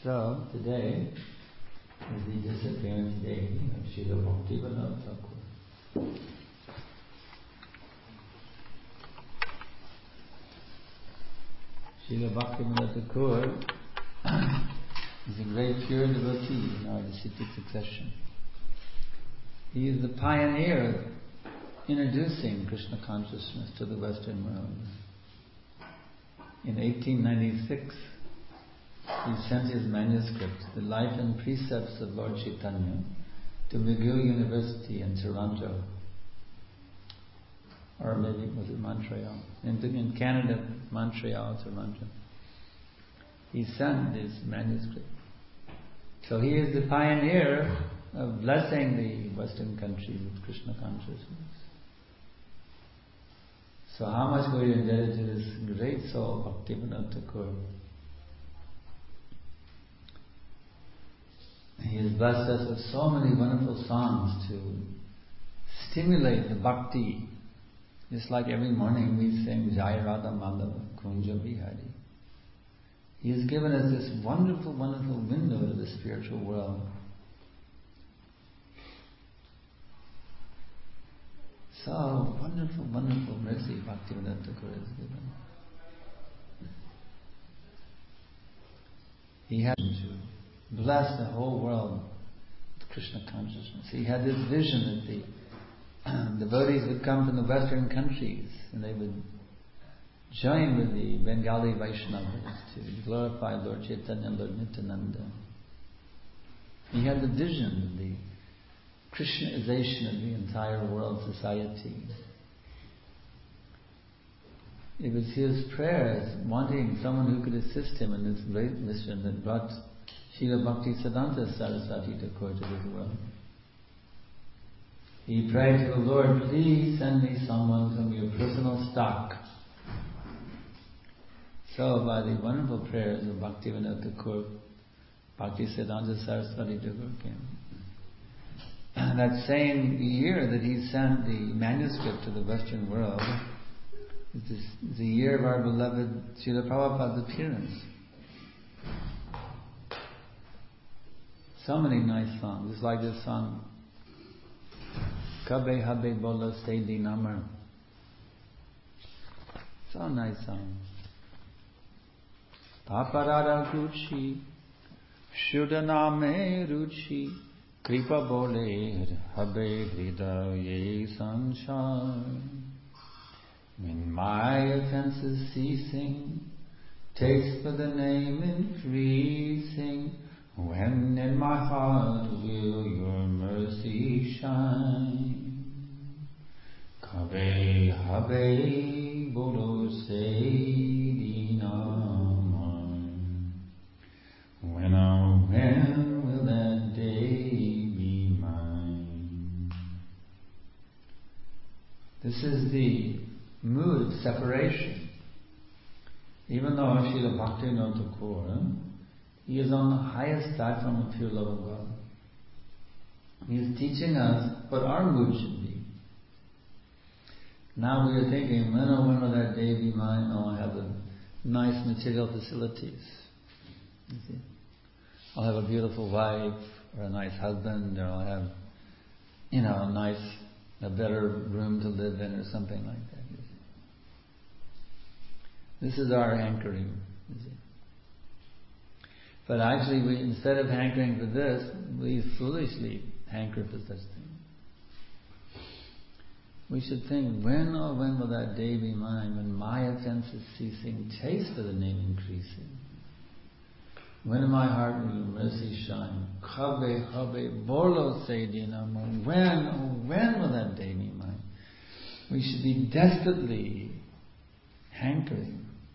So today is the disappearance day of Srila Bhaktivinoda Thakur. Srila Bhaktivinoda Thakur is a great pure devotee in our disciplic succession. He is the pioneer introducing Krishna consciousness to the Western world. In 1896, he sent his manuscript, The Life and Precepts of Lord Chaitanya, to McGill University in Toronto. Or maybe was it Montreal? In Canada, Montreal, Toronto. He sent this manuscript. So he is the pioneer of blessing the Western countries with Krishna consciousness. So how much were you indebted to this great soul, Bhaktivinoda Thakur? He has blessed us with so many wonderful songs to stimulate the bhakti. Just like every morning we sing Jai Radha Madhava Kunja Bihari. He has given us this wonderful, wonderful window to the spiritual world. So wonderful, wonderful mercy Bhaktivinoda Thakur has given. He had to bless the whole world with Krishna consciousness. He had this vision that the devotees would come from the Western countries and they would join with the Bengali Vaishnavas to glorify Lord Chaitanya and Lord Nityananda. He had the vision of the Krishnaization of the entire world society. It was his prayers, wanting someone who could assist him in this great mission that brought Srila Bhaktisiddhanta Saraswati Thakur to this world. He prayed to the Lord, please send me someone from your personal stock. So by the wonderful prayers of Bhaktivinoda Thakur, Bhaktisiddhanta Saraswati Thakur came. That same year that he sent the manuscript to the Western world is the year of our beloved Srila Prabhupada's appearance. So many nice songs, just like this song, Kabe Habe Bolo Steady Namar. So nice song. Paparada Gucci, Shudaname Ruchi, Kripa Bole Habe Hridaye Sanshar. When my offenses ceasing, taste for the name increasing, when in my heart will your mercy shine? Kabe Habe Bolo Steady Namar. When will that day be mine? This is the mood of separation. Even though Srila Bhaktivinoda Thakur, he is on the highest platform of pure love of God. He is teaching us what our mood should be. Now we are thinking, when will that day be mine? Oh, I have the nice material facilities. You see? I'll have a beautiful wife, or a nice husband, or I'll have, a better room to live in, or something like that. You see? This is our hankering. You see? But actually, we, instead of hankering for this, we foolishly hanker for such things. We should think, when will that day be mine, when my offense is ceasing, taste for the name increasing? When in my heart will mercy shine? Kabe Habe Bolo Seydinamo. When will that day be mine? We should be desperately hankering.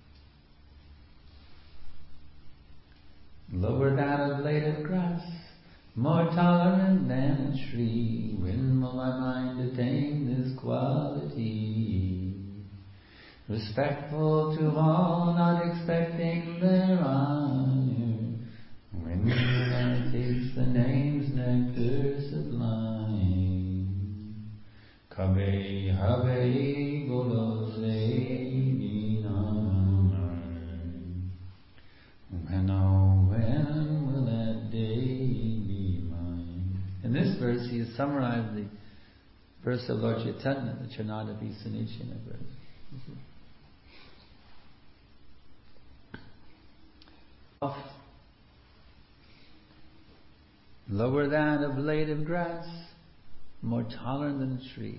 Lower down a blade of grass, more tolerant than a tree. When will my mind attain this quality? Respectful to all, not expecting their honor. When will I taste the name's nectar sublime? Kabe Habe Bolo Seydinamar. When to summarize the verse of Lord Chaitanya, the Charnadapi Sunichina verse. Lower than a blade of grass, more tolerant than a tree.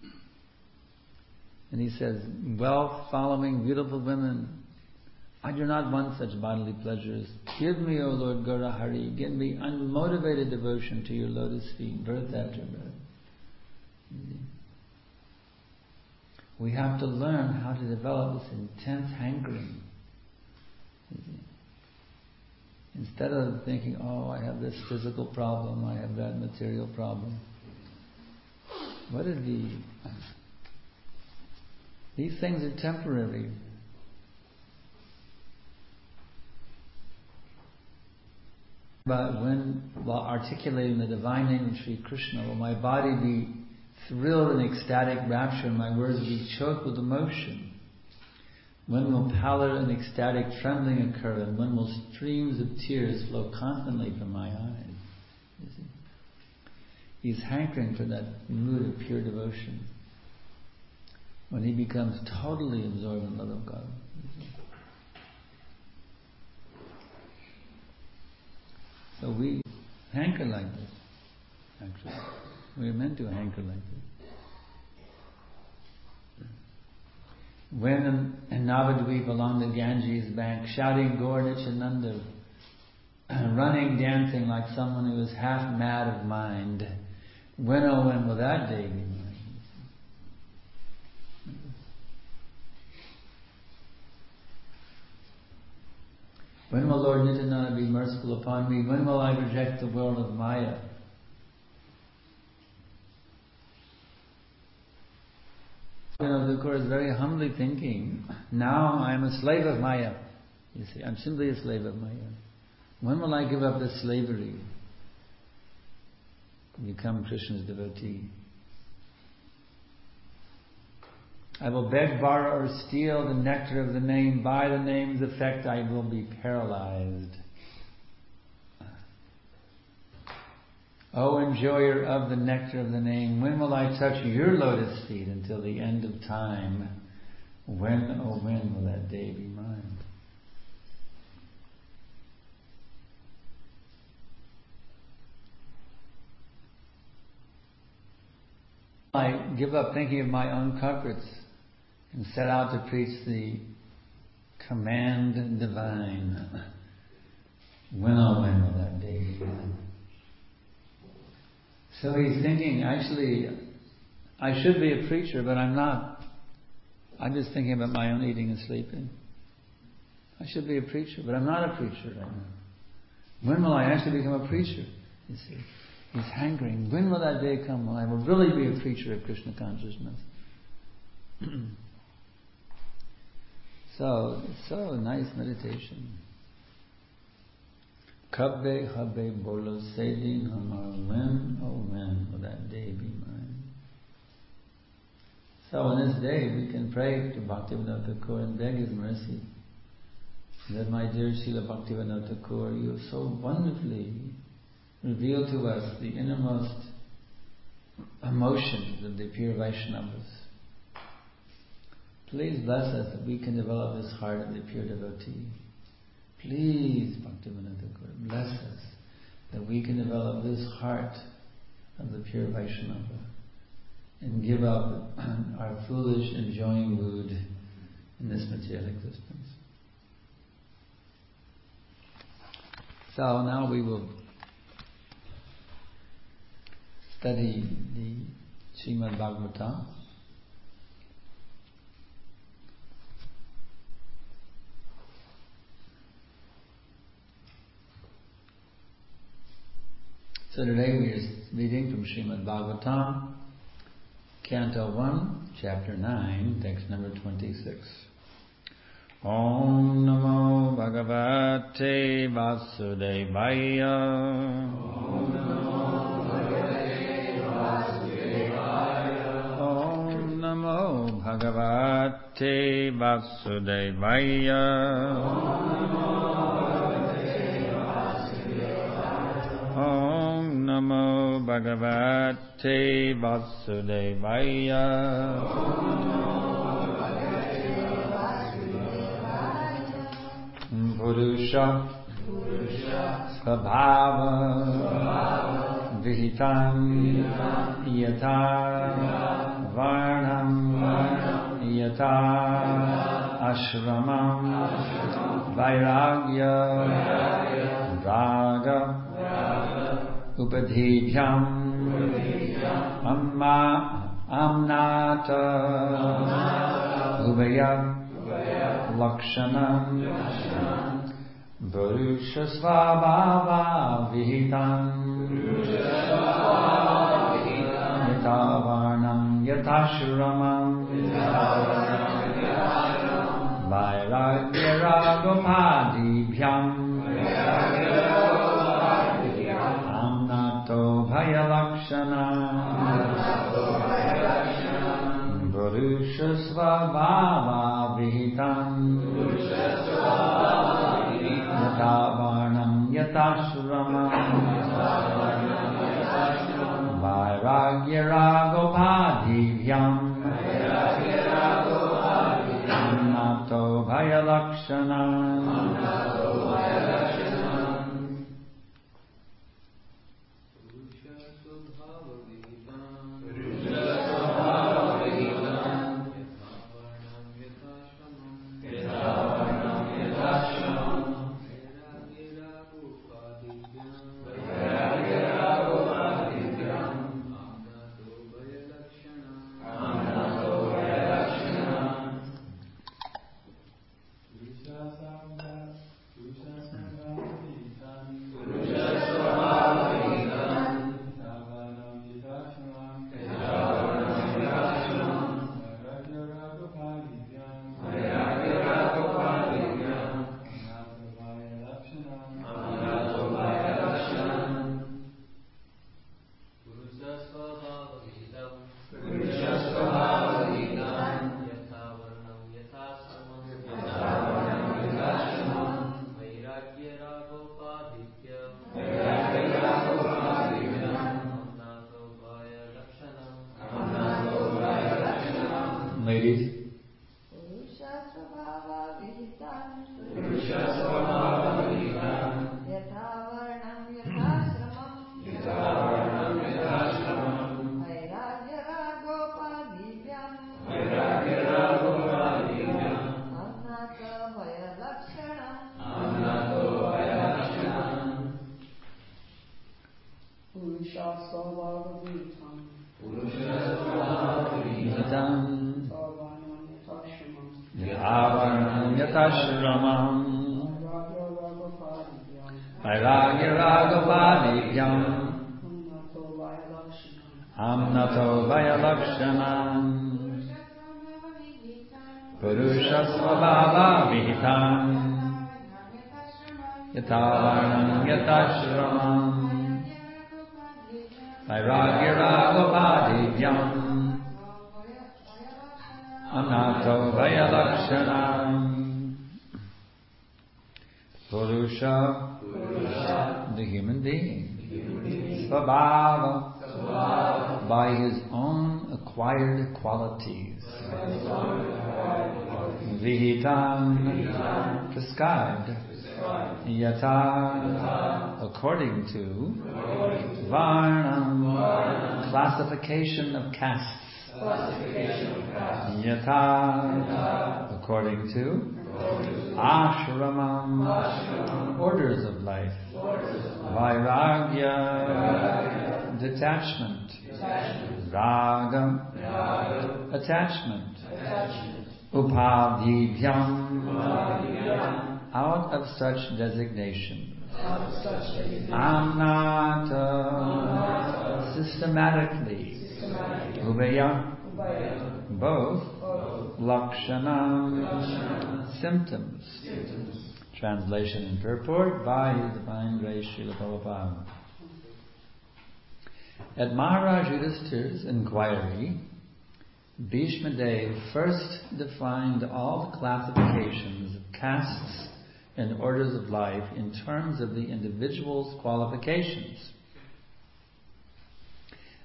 And he says, wealth following beautiful women, I do not want such bodily pleasures. Give me, O Lord Gaura Hari, give me unmotivated devotion to your lotus feet, birth after birth. We have to learn how to develop this intense hankering. Instead of thinking, oh, I have this physical problem, I have that material problem. What is these things are temporary. But while articulating the divine name of Sri Krishna, will my body be thrilled in ecstatic rapture and my words be choked with emotion? When will pallor and ecstatic trembling occur, and when will streams of tears flow constantly from my eyes? You see? He's hankering for that mood of pure devotion. When he becomes totally absorbed in love of God. So we hanker like this, actually. We are meant to hanker like this. When in Navadvip along the Ganges bank, shouting Gaur Nityananda, running, dancing like someone who is half mad of mind, when oh when will that day be mine? When will Lord Nityananda be merciful upon me? When will I reject the world of Maya? Thakur is very humbly thinking, now I am a slave of Maya. You see, I'm simply a slave of Maya. When will I give up this slavery and become Krishna's devotee? I will beg, borrow, or steal the nectar of the name. By the name's effect I will be paralyzed. O enjoyer of the nectar of the name, when will I touch your lotus feet until the end of time? When, oh when will that day be mine? I give up thinking of my own comforts and set out to preach the command divine. When, oh when will that day be mine? So he's thinking, actually, I should be a preacher, but I'm not. I'm just thinking about my own eating and sleeping. I should be a preacher, but I'm not a preacher right now. When will I actually become a preacher? You see, he's hankering. When will that day come when I will really be a preacher of Krishna consciousness? So nice meditation. Kabbe habbe bolo sedin hamar when, oh when will that day be mine? So on this day we can pray to Bhaktivinoda Thakur and beg his mercy that, my dear Srila Bhaktivinoda Thakur, you have so wonderfully revealed to us the innermost emotions of the pure Vaishnavas. Please bless us that we can develop this heart of the pure devotee. Please, Bhaktivinoda Thakur, bless us that we can develop this heart of the pure Vaishnava and give up our foolish enjoying mood in this material existence. So now we will study the Srimad Bhagavatam. So today we are reading from Srimad Bhagavatam, Canto 1, Chapter 9, text number 26. Om Namo Bhagavate Vasudevaya. Om Namo Bhagavate Vasudevaya. Om Namo Bhagavate Vasudevaya. Om Namo Namo Bhagavate Vasudevaya. Purusha Svabhava Vihitam Yata Varnam Yata Ashramam Vairagya Raga Upadhibhyam Amnata Ubhaya Lakshanam Purusha Svabhava Vihitam Yata Varnam Yata Shramam Vairagya Ragopadibhyam Amnato Bhayalakshanam Purusha Svabhava Vihitam Yata Varnam Yata Shramam Vairagya Ragopadibhyam Amnato Bhayalakshanam Amnato Vayalakshanam Purusha Svabhava Vihitam Yata Varnam Yata Shramam Vairagya Ragopadibhyam Amnato Vayalakshanam Purusha, the human being, Svabhava, by his own acquired qualities, Vihitam, prescribed, Yata, according to, Varnam, classification of castes, Yata, according to, Ashramam, orders of life, Vairagya, detachment, Raga, attachment, Upadhibhyam, out of such designation, Amnata, systematically, Ubhaya, both, Lakshanam, symptoms. Translation and purport by His Divine Grace Srila Prabhupada. At Maharaj Yudhishthira's inquiry, Bhishma Dev first defined all the classifications of castes and orders of life in terms of the individual's qualifications.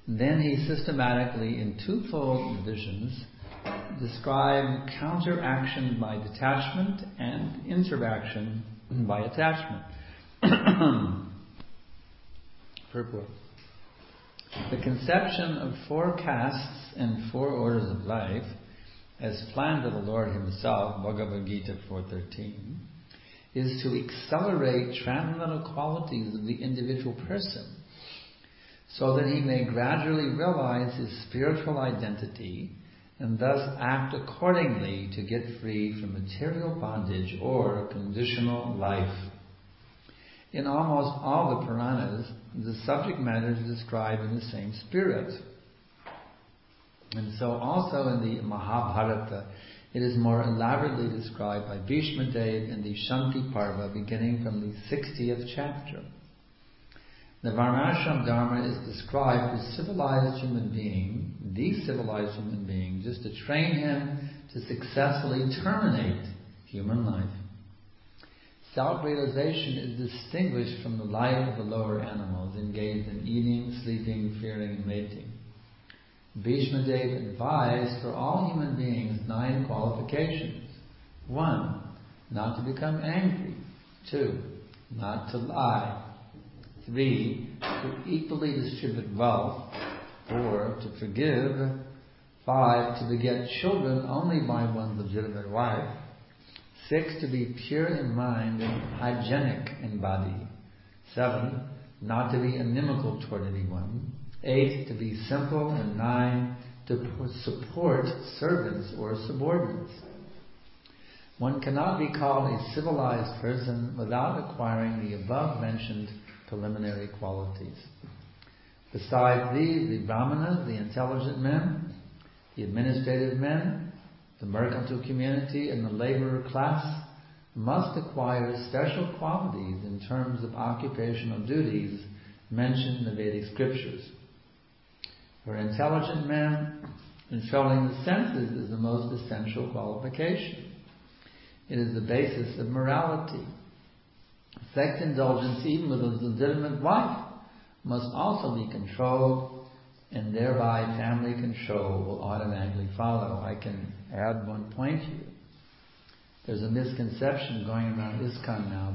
Then he systematically, in twofold divisions, described counteraction by detachment and interaction by attachment. Purport. The conception of 4 castes and 4 orders of life, as planned by the Lord Himself, Bhagavad Gita 4.13, is to accelerate transcendental qualities of the individual person, so that he may gradually realize his spiritual identity and thus act accordingly to get free from material bondage or conditional life. In almost all the Puranas, the subject matter is described in the same spirit. And so also in the Mahabharata, it is more elaborately described by Bhishma Dev in the Shanti Parva, beginning from the 60th chapter. The Varnashram Dharma is described as civilized human being, the civilized human being, just to train him to successfully terminate human life. Self-realization is distinguished from the life of the lower animals, engaged in eating, sleeping, fearing, and mating. Bhishma Dev advised for all human beings 9 qualifications. 1. Not to become angry. 2. Not to lie. 3. To equally distribute wealth. 4. To forgive. 5. To beget children only by one's legitimate wife. 6. To be pure in mind and hygienic in body. 7. Not to be inimical toward anyone. 8. To be simple. And 9. To support servants or subordinates. One cannot be called a civilized person without acquiring the above-mentioned preliminary qualities. Besides these, the brahmanas, the intelligent men, the administrative men, the mercantile community, and the laborer class must acquire special qualities in terms of occupational duties mentioned in the Vedic scriptures. For intelligent men, controlling the senses is the most essential qualification. It is the basis of morality. Sex indulgence, even with a legitimate wife, must also be controlled, and thereby family control will automatically follow. I can add one point here. There's a misconception going around ISKCON now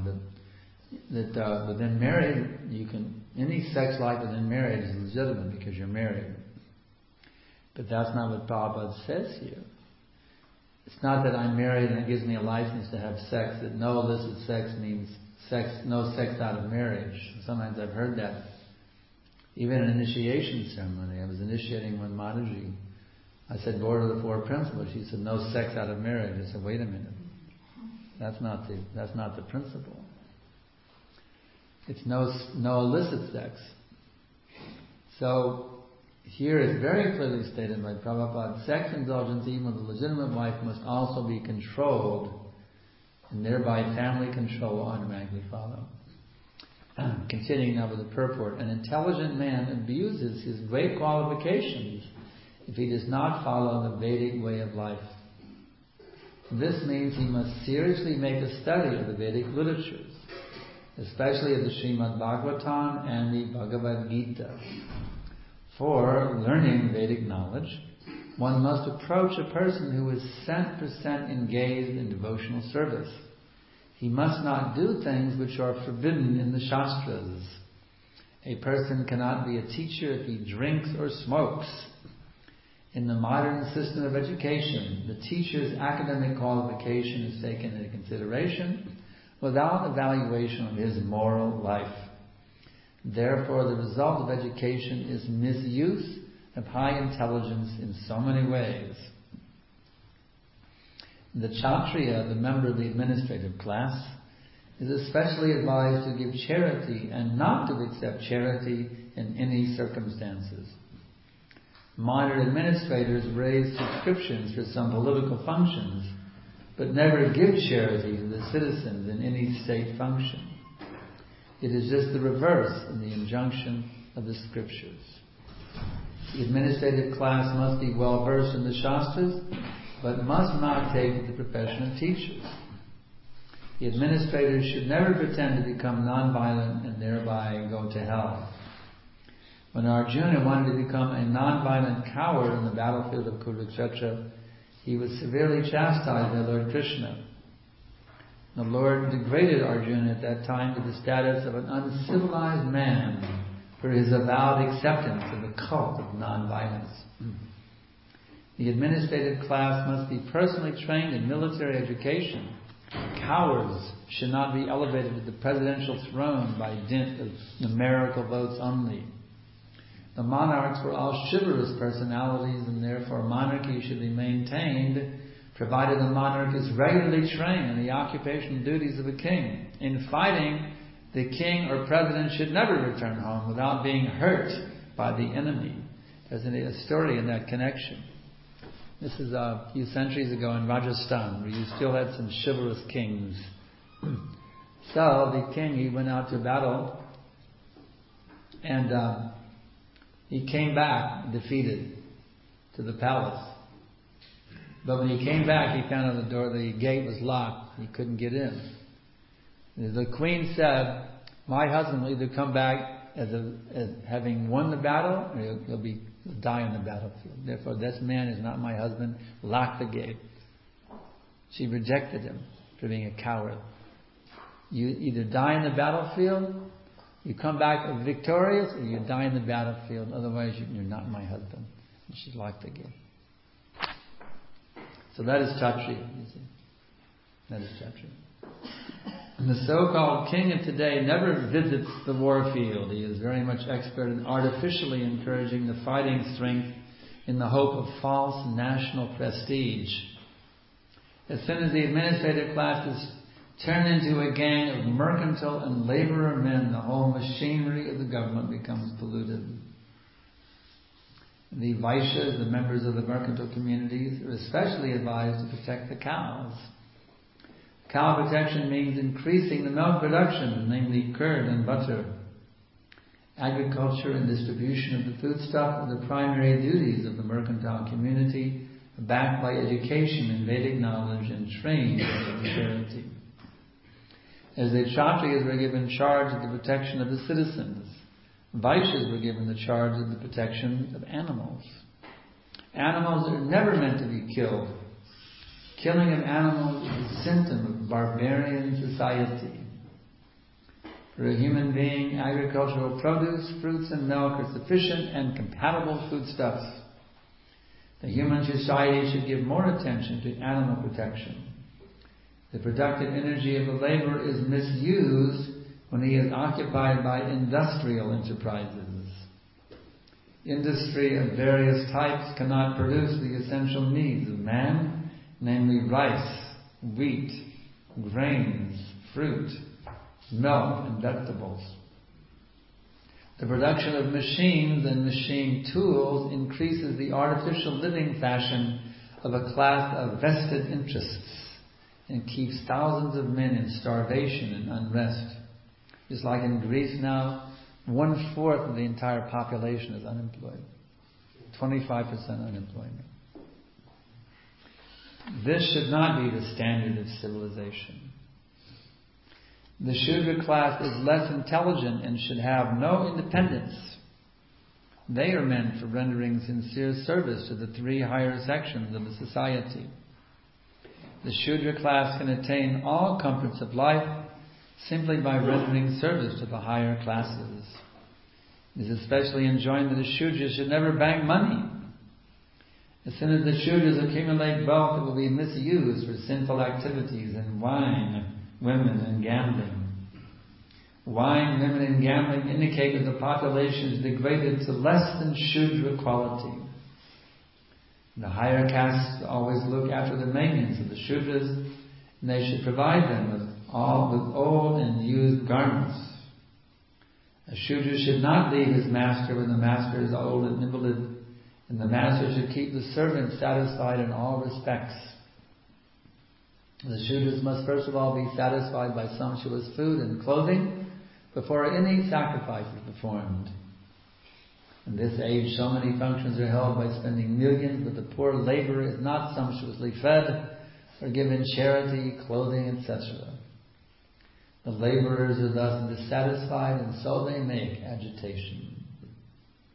that within marriage, any sex life within marriage is legitimate because you're married. But that's not what Prabhupada says here. It's not that I'm married and it gives me a license to have sex, that no illicit sex means sex, no sex out of marriage. Sometimes I've heard that. Even in an initiation ceremony, I was initiating one Mataji. I said, what are the 4 principles? She said, no sex out of marriage. I said, wait a minute. That's not the principle. It's no illicit sex. So, here it's very clearly stated by Prabhupada, sex indulgence, even with a legitimate wife, must also be controlled, and thereby family control will automatically follow. Continuing now with the purport, an intelligent man abuses his great qualifications if he does not follow the Vedic way of life. This means he must seriously make a study of the Vedic literatures, especially of the Srimad Bhagavatam and the Bhagavad Gita. For learning Vedic knowledge, one must approach a person who is 100% engaged in devotional service. He must not do things which are forbidden in the Shastras. A person cannot be a teacher if he drinks or smokes. In the modern system of education, the teacher's academic qualification is taken into consideration without evaluation of his moral life. Therefore, the result of education is misuse of high intelligence in so many ways. The Kshatriya, the member of the administrative class, is especially advised to give charity and not to accept charity in any circumstances. Modern administrators raise subscriptions for some political functions, but never give charity to the citizens in any state function. It is just the reverse in the injunction of the scriptures. The administrative class must be well versed in the Shastras, but must not take the profession of teachers. The administrators should never pretend to become non-violent and thereby go to hell. When Arjuna wanted to become a non-violent coward on the battlefield of Kurukshetra, he was severely chastised by Lord Krishna. The Lord degraded Arjuna at that time to the status of an uncivilized man for his avowed acceptance of the cult of non-violence. The administrative class must be personally trained in military education. Cowards should not be elevated to the presidential throne by dint of numerical votes only. The monarchs were all chivalrous personalities, and therefore monarchy should be maintained provided the monarch is regularly trained in the occupational duties of a king. In fighting, the king or president should never return home without being hurt by the enemy. There's a story in that connection. This is a few centuries ago in Rajasthan, where you still had some chivalrous kings. So the king, he went out to battle, and he came back defeated to the palace. But when he came back, he found out the gate was locked. He couldn't get in. The queen said, "My husband will either come back as having won the battle, or he'll die on the battlefield. Therefore, this man is not my husband. Lock the gate." She rejected him for being a coward. You either die in the battlefield, you come back victorious, or you die in the battlefield. Otherwise, you're not my husband. And she locked the gate. So that is Kshatriya, you see. That is Kshatriya. And the so-called king of today never visits the war field. He is very much expert in artificially encouraging the fighting strength in the hope of false national prestige. As soon as the administrative classes turn into a gang of mercantile and laborer men, the whole machinery of the government becomes polluted. The Vaishyas, the members of the mercantile communities, are especially advised to protect the cows. Cow protection means increasing the milk production, namely curd and butter. Agriculture and distribution of the foodstuff are the primary duties of the mercantile community, backed by education in Vedic knowledge and trained in charity. As the Kshatriyas were given charge of the protection of the citizens, Vaishyas were given the charge of the protection of animals. Animals are never meant to be killed. Killing of animals is a symptom of barbarian society. For a human being, agricultural produce, fruits and milk are sufficient and compatible foodstuffs. The human society should give more attention to animal protection. The productive energy of the laborer is misused when he is occupied by industrial enterprises. Industry of various types cannot produce the essential needs of man, namely rice, wheat, grains, fruit, milk, and vegetables. The production of machines and machine tools increases the artificial living fashion of a class of vested interests and keeps thousands of men in starvation and unrest. Just like in Greece now, 1/4 of the entire population is unemployed. 25% unemployment. This should not be the standard of civilization. The Shudra class is less intelligent and should have no independence. They are meant for rendering sincere service to the 3 higher sections of the society. The Shudra class can attain all comforts of life simply by rendering service to the higher classes. It is especially enjoined that a Shudra should never bank money. As soon as the Shudras accumulate wealth, it will be misused for sinful activities in wine, women, and gambling. Wine, women, and gambling indicate that the population is degraded to less than Shudra quality. The higher castes always look after the maintenance of the Shudras, and they should provide them with old and used garments. A Shudra should not leave his master when the master is old and invalid, and the master should keep the servant satisfied in all respects. The Shudras must first of all be satisfied by sumptuous food and clothing before any sacrifice is performed. In this age, so many functions are held by spending millions, but the poor laborer is not sumptuously fed or given charity, clothing, etc. The laborers are thus dissatisfied, and so they make agitation.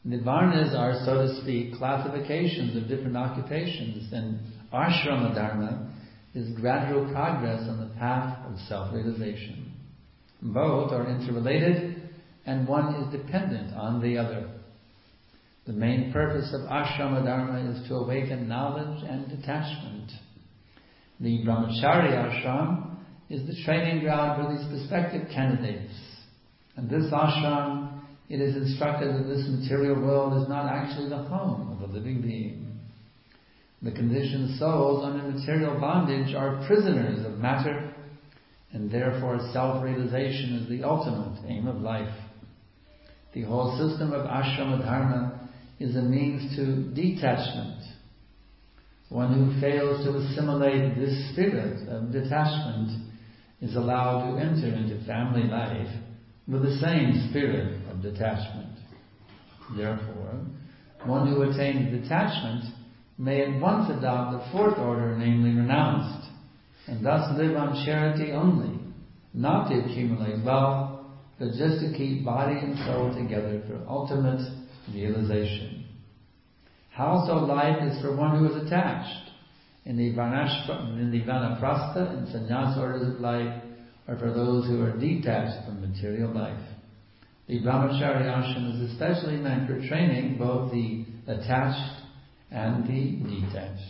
The varnas are, so to speak, classifications of different occupations, and ashrama dharma is gradual progress on the path of self-realization. Both are interrelated, and one is dependent on the other. The main purpose of ashrama dharma is to awaken knowledge and detachment. The brahmachari ashram is the training ground for these prospective candidates. And this ashram, it is instructed that this material world is not actually the home of a living being. The conditioned souls under material bondage are prisoners of matter, and therefore self-realization is the ultimate aim of life. The whole system of ashrama dharma is a means to detachment. One who fails to assimilate this spirit of detachment is allowed to enter into family life with the same spirit of detachment. Therefore, one who attains detachment may at once adopt the fourth order, namely renounced, and thus live on charity only, not to accumulate wealth, but just to keep body and soul together for ultimate realization. Household life is for one who is attached. In the vanaprastha and sannyas orders of life are for those who are detached from material life. The brahmachari ashram is especially meant for training both the attached and the detached.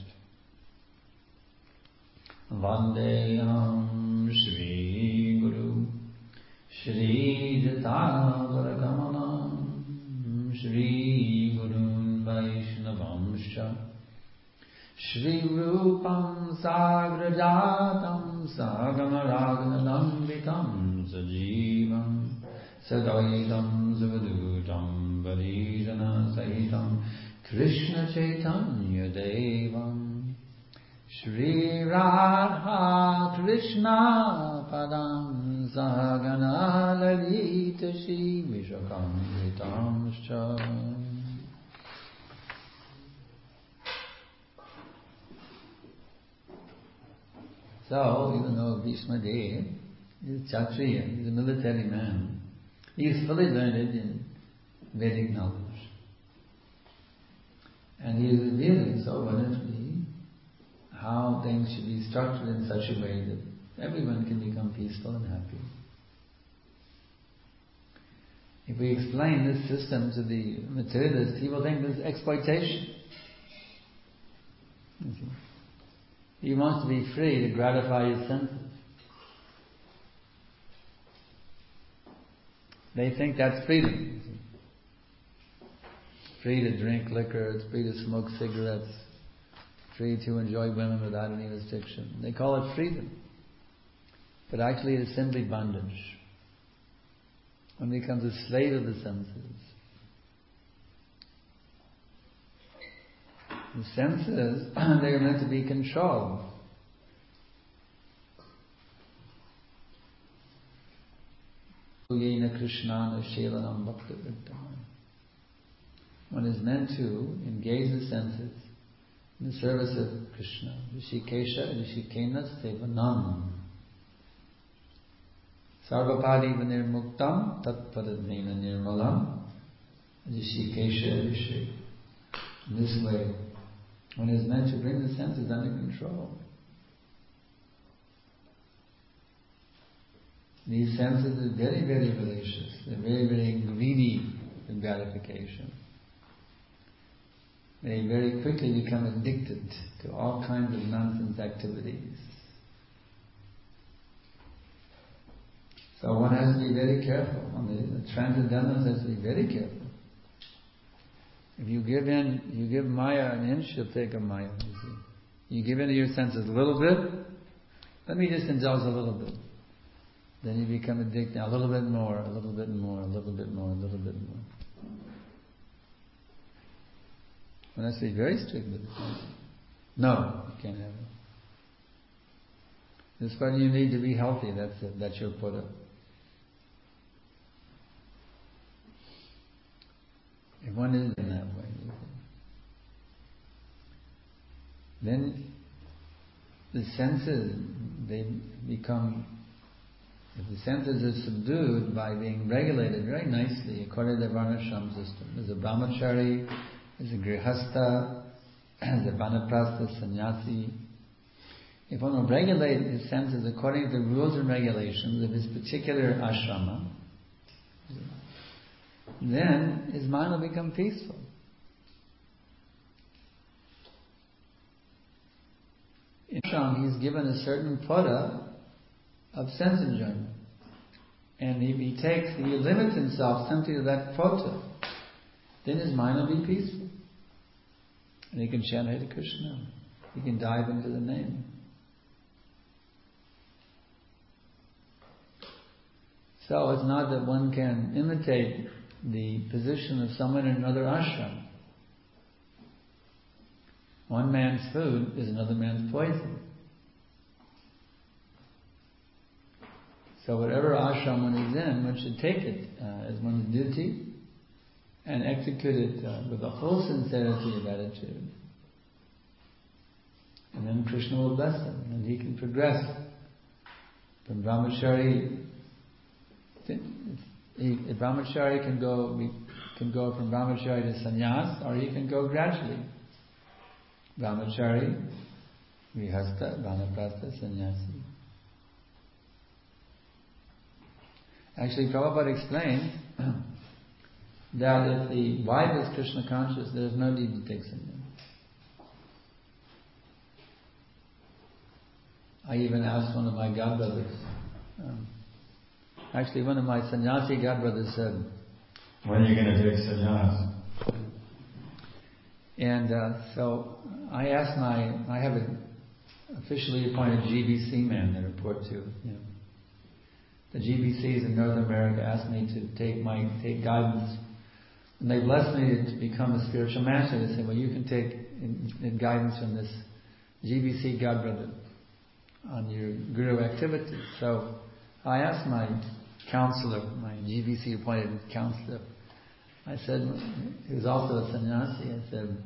Vandeyam Shri Guru Shri Jatana Varakamanam Shri Gurun Vaishnavamsha Shri Rupam Sagrajatam Sagamaragnalambikam Sajivam Sadaitam Zavadutam Varijana Sahitam Krishna Chaitanya Devam Shri Radha Krishna Padam Sagana Lalita Shri Vishakam Vitamscha. So, even though Bhishma Dev is Kshatriya, he's a military man, he is fully learned in Vedic knowledge. And he is revealing so wonderfully how things should be structured in such a way that everyone can become peaceful and happy. If we explain this system to the materialist, he will think this is exploitation. You see? He wants to be free to gratify his senses. They think that's freedom. You see? Free to drink liquor, it's free to smoke cigarettes, free to enjoy women without any restriction. They call it freedom. But actually it is simply bondage. One becomes a slave of the senses. The senses, they are meant to be controlled. One is meant to engage the senses in the service of Krishna. Rishikesha Rishikena Sevanam. Sarvapadi Vanirmuktam Tatparadnena Nirmalam Rishikesha Rishi. In this way, one is meant to bring the senses under control. These senses are very, very malicious. They're very, very greedy in gratification. They very quickly become addicted to all kinds of nonsense activities. So one has to be very careful. The transcendentalist has to be very careful. If you give Maya an inch, you'll take a mile. You see. You give in to your senses a little bit, let me just indulge a little bit. Then you become addicted. A little bit more, a little bit more, a little bit more, a little bit more. One has to be very strict with it. No, you can't have it. This is when you need to be healthy. That's it. That's your put up. If one is in that way, then the senses, they become If the senses are subdued by being regulated very nicely according to the varnashram system, there's a brahmachari, there's a grihastha, there's a vanaprastha, sannyasi. If one will regulate his senses according to the rules and regulations of his particular ashrama, then his mind will become peaceful. In ashram, he's given a certain quota of sense enjoyment. And if he limits himself simply to that quota, then his mind will be peaceful. And he can chant Hare Krishna. He can dive into the name. So it's not that one can imitate the position of someone in another ashram. One man's food is another man's poison. So whatever ashram one is in, one should take it as one's duty and execute it with a full sincerity of attitude. And then Krishna will bless him, and he can progress from brahmachari. A brahmachari can go from brahmachari to sannyas, or he can go gradually. Brahmachari, grihastha, vanaprastha, sannyasi. Actually, Prabhupada explained that if the wife is Krishna conscious, there is no need to take sannyas. I even asked one of my godbrothers. Actually, one of my sannyasi godbrothers said, "When are you going to take sannyas?" And so I asked I have an officially appointed GBC man to report to. The GBCs in North America asked me to take guidance. And they blessed me to become a spiritual master. They said, well, you can take guidance from this GBC godbrother on your guru activity. So I asked my counselor, my GBC appointed counselor, I said, he was also a sannyasi, I said,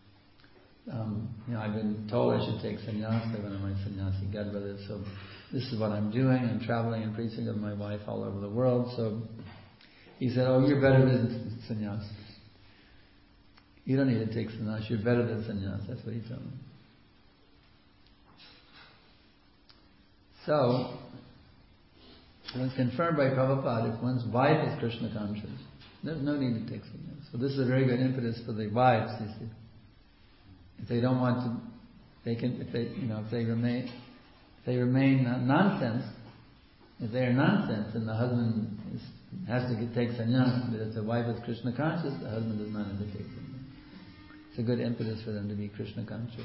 I've been told I should take sannyas by one of my sannyasi godbrothers, so this is what I'm doing. I'm traveling and preaching with my wife all over the world. So he said, oh, you're better than sannyas. You don't need to take sannyas, you're better than sannyas. That's what he told me. So, it was confirmed by Prabhupada, if one's wife is Krishna conscious, there's no need to take sannyas. So this is a very good impetus for the wives, you see. If they don't want to, if they remain nonsense, if they are nonsense, then the husband has to take sannyas. But if the wife is Krishna conscious, the husband does not have to take sannyas. It's a good impetus for them to be Krishna conscious.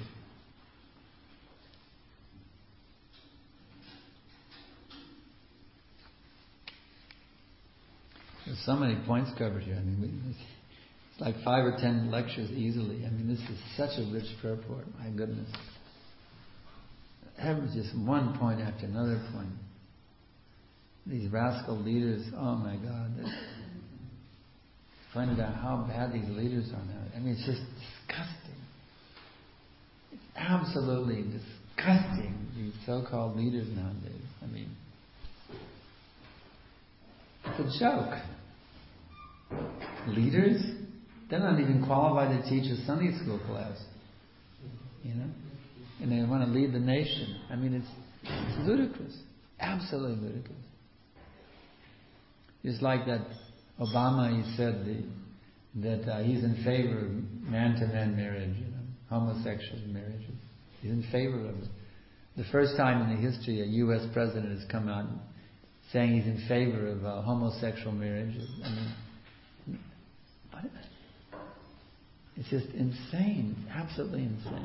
There's so many points covered here. I mean, it's like 5 or 10 lectures easily. I mean, this is such a rich purport. My goodness. That was just one point after another point. These rascal leaders, oh my God. They pointed out how bad these leaders are now. I mean, it's just disgusting. It's absolutely disgusting, these so-called leaders nowadays. I mean, it's a joke. Leaders? They're not even qualified to teach a Sunday school class. And they want to lead the nation. I mean, it's ludicrous. Absolutely ludicrous. Just like that Obama, he said that he's in favor of man-to-man marriage, homosexual marriages. He's in favor of it. The first time in the history a U.S. president has come out saying he's in favor of homosexual marriage. I mean, what? It's just insane, absolutely insane.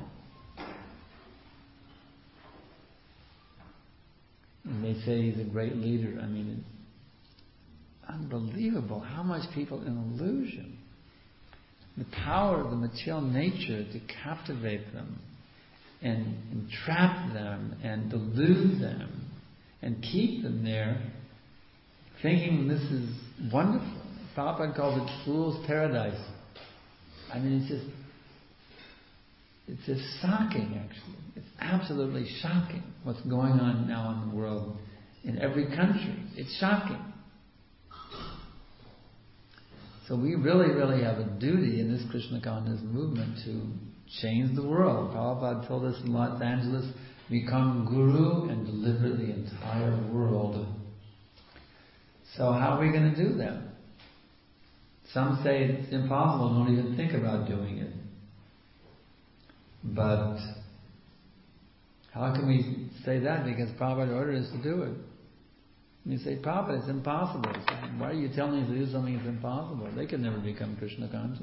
And they say he's a great leader. I mean, it's unbelievable how much people in illusion. The power of the material nature to captivate them and entrap them and delude them and keep them there thinking this is wonderful. Prabhupada calls it fool's paradise. I mean, it's just shocking, actually. It's absolutely shocking what's going on now in the world in every country. It's shocking. So we really, really have a duty in this Krishna consciousness movement to change the world. Prabhupada told us in Los Angeles, become guru and deliver the entire world. So how are we going to do that? Some say it's impossible, don't even think about doing it. But how can we say that? Because Prabhupada ordered us to do it. And you say, Prabhupada, it's impossible. So why are you telling us to do something that's impossible? They could never become Krishna conscious.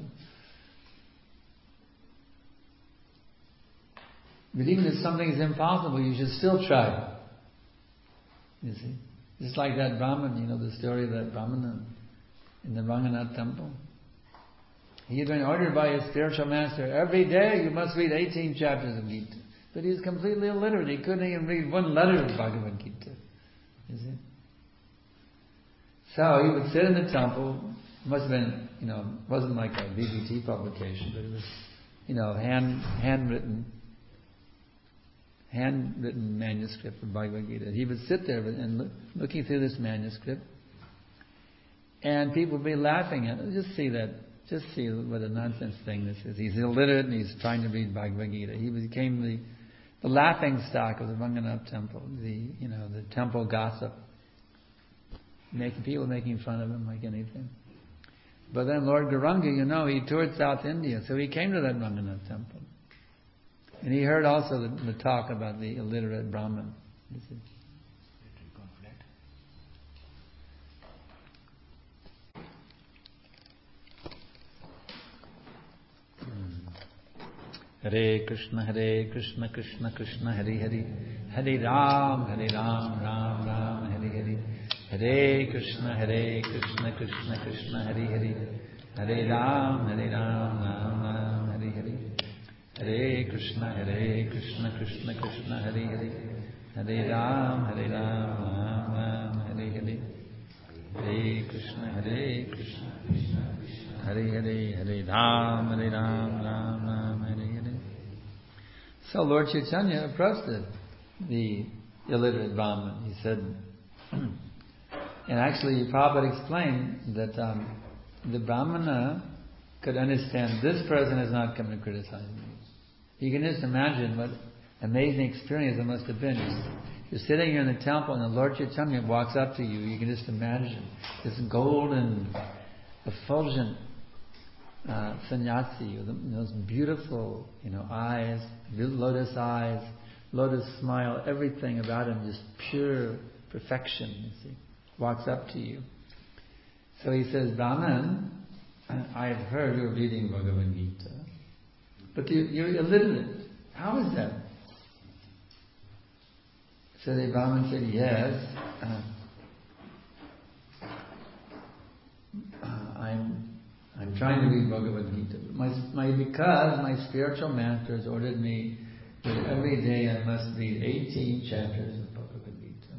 But even if something is impossible, you should still try. You see? Just like that Brahman, the story of that Brahmana in the Ranganath temple. He had been ordered by his spiritual master, every day you must read 18 chapters of Gita. But he was completely illiterate. He couldn't even read one letter of Bhagavad Gita. You see? So he would sit in the temple. It must have been, it wasn't like a BBT publication, but it was, handwritten manuscript of Bhagavad Gita. He would sit there and looking through this manuscript, and people would be laughing at it. Just see what a nonsense thing this is. He's illiterate and he's trying to read Bhagavad Gita. He became the laughing stock of the Ranganath temple, the temple gossip. People making fun of him like anything. But then Lord Gauranga, he toured South India, so he came to that Ranganath temple. And he heard also the talk about the illiterate Brahman. Hare Krishna, Krishna Krishna, Hare Hare, Hare Ram, Ram Ram, Hare Hare, Hare Krishna, Krishna Krishna, Hare Hare, Hare Ram, Ram Ram, Hare Hare, Hare Krishna, Krishna Krishna, Hare Hare, Hare Ram, Ram Ram, Hare Hare, Hare Krishna, Hare Hare, Hare Ram, Ram Ram, Hare Hare. So Lord Chaitanya approached the illiterate Brahman. He said, and actually Prabhupada explained that the Brahmana could understand this person has not come to criticize me. You can just imagine what amazing experience it must have been. You're sitting here in the temple and the Lord Chaitanya walks up to you. You can just imagine this golden, effulgent sannyasi with those beautiful, eyes, lotus smile, everything about him just pure perfection, you see, walks up to you. So he says, Brahman, I've heard you're reading Bhagavad Gita, but you're illiterate. How is that? So the Brahman said, yes, I'm trying to read Bhagavad Gita. Because my spiritual master has ordered me that every day I must read 18 chapters of Bhagavad Gita.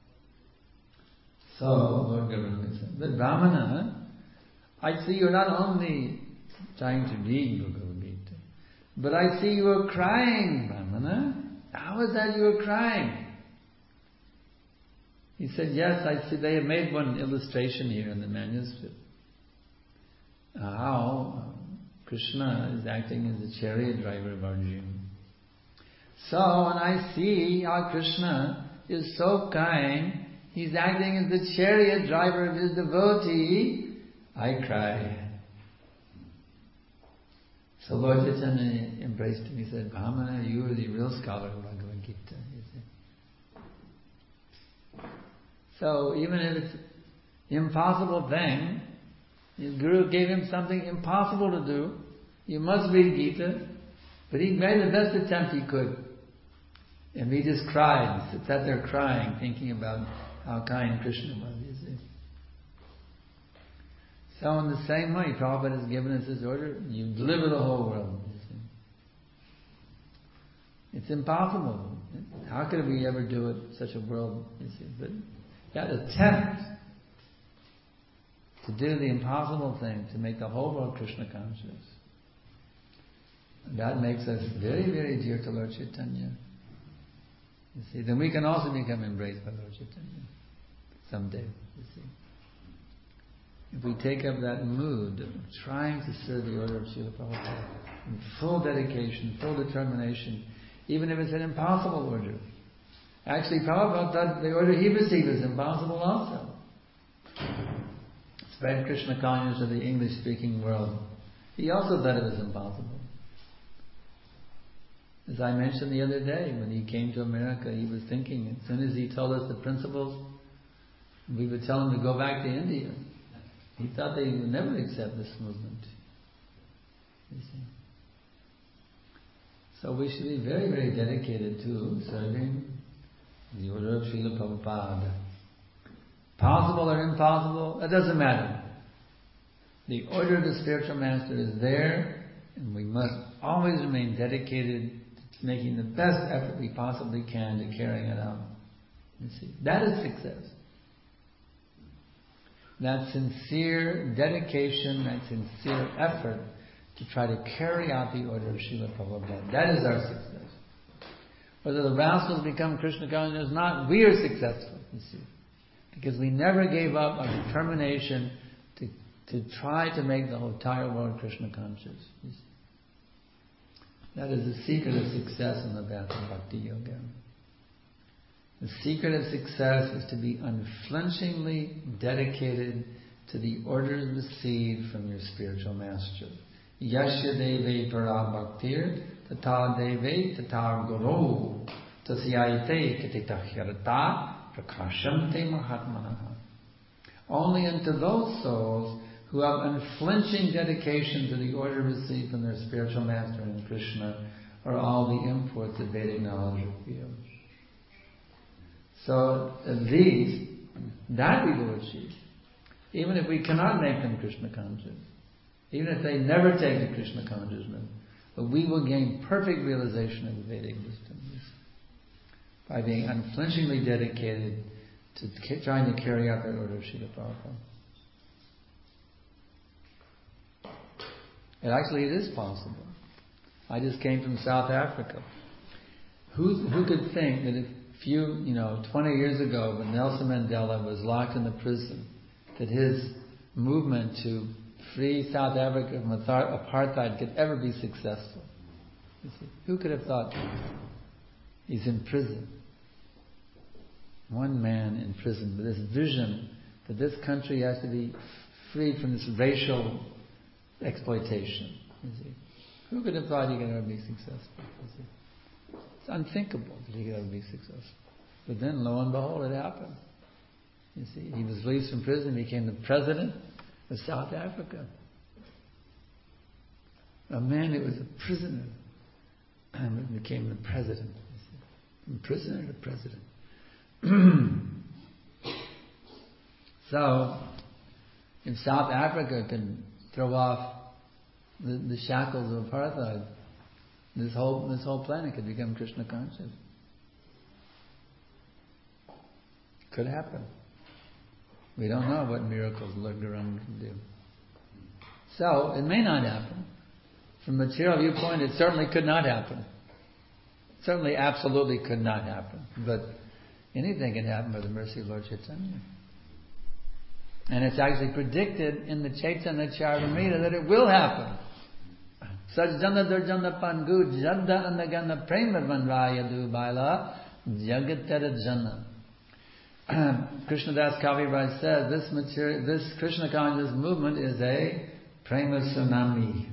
So Lord Gauranga said, but Brahmana, I see you're not only trying to read Bhagavad Gita, but I see you are crying, Brahmana. How is that you are crying? He said, yes, I see they have made one illustration here in the manuscript. How Krishna is acting as the chariot driver of Arjuna. So when I see how Krishna is so kind, he's acting as the chariot driver of his devotee, I cry. So Lord Chaitanya embraced him. He said, Brahmana, you are the real scholar of Bhagavad Gita. You see. So even if it's an impossible thing, his Guru gave him something impossible to do. You must read Gita. But he made the best attempt he could. And he just cried. He sat there crying, thinking about how kind Krishna was, you see. So in the same way, Prabhupada has given us his order, you deliver the whole world, you see. It's impossible. How could we ever do it, such a world, you see. But that attempt to do the impossible thing, to make the whole world Krishna conscious. That makes us very, very dear to Lord Chaitanya. You see, then we can also become embraced by Lord Chaitanya someday. You see, if we take up that mood of trying to serve the order of Srila Prabhupada in full dedication, full determination, even if it's an impossible order. Actually, Prabhupada thought the order he received was impossible also. Spread Krishna consciousness to the English-speaking world. He also thought it was impossible. As I mentioned the other day, when he came to America, he was thinking, as soon as he told us the principles, we would tell him to go back to India. He thought they would never accept this movement. You see. So we should be very, very dedicated to serving the order of Srila Prabhupada. Possible or impossible, that doesn't matter. The order of the spiritual master is there, and we must always remain dedicated to making the best effort we possibly can to carrying it out. You see, that is success. That sincere dedication, that sincere effort to try to carry out the order of Srila Prabhupada. That is our success. Whether the rascals become Krishna conscious or not, we are successful, you see. Because we never gave up our determination to try to make the entire world Krishna conscious. You see. That is the secret of success in the path of Bhakti Yoga. The secret of success is to be unflinchingly dedicated to the orders received from your spiritual master. Yasya deve para bhaktir tata deve tata guru tasyayate katitahyarata prakashante mahatmanaha. Only unto those souls who have unflinching dedication to the order received from their spiritual master in Krishna are all the imports of Vedic knowledge revealed. So these, that we will achieve. Even if we cannot make them Krishna conscious. Even if they never take to Krishna consciousness. But we will gain perfect realization of the Vedic wisdom. By being unflinchingly dedicated to trying to carry out that order of Srila Prabhupada. And actually it is possible. I just came from South Africa. Who could think that if 20 years ago when Nelson Mandela was locked in the prison, that his movement to free South Africa from apartheid could ever be successful? You see, who could have thought that? He's in prison. One man in prison with this vision that this country has to be freed from this racial exploitation. You see, who could have thought he could ever be successful? You see, it's unthinkable that he could ever be successful. But then, lo and behold, it happened. You see, he was released from prison, became the president of South Africa. A man who was a prisoner and became the president. You see, from prisoner to president. So, if South Africa can throw off the shackles of apartheid, this whole planet could become Krishna conscious. Could happen. We don't know what miracles Lord Gauranga can do. So, it may not happen. From a material viewpoint, it certainly could not happen. Certainly, absolutely could not happen. But anything can happen by the mercy of Lord Chaitanya. And it's actually predicted in the Chaitanya Charitamrita that it will happen. Sajjana Durjana Pangu Jadda Anagana Prema Vanraya Dubaila Jagatara Jana. Krishnadas Kaviraj says this Krishna conscious movement is a prema tsunami.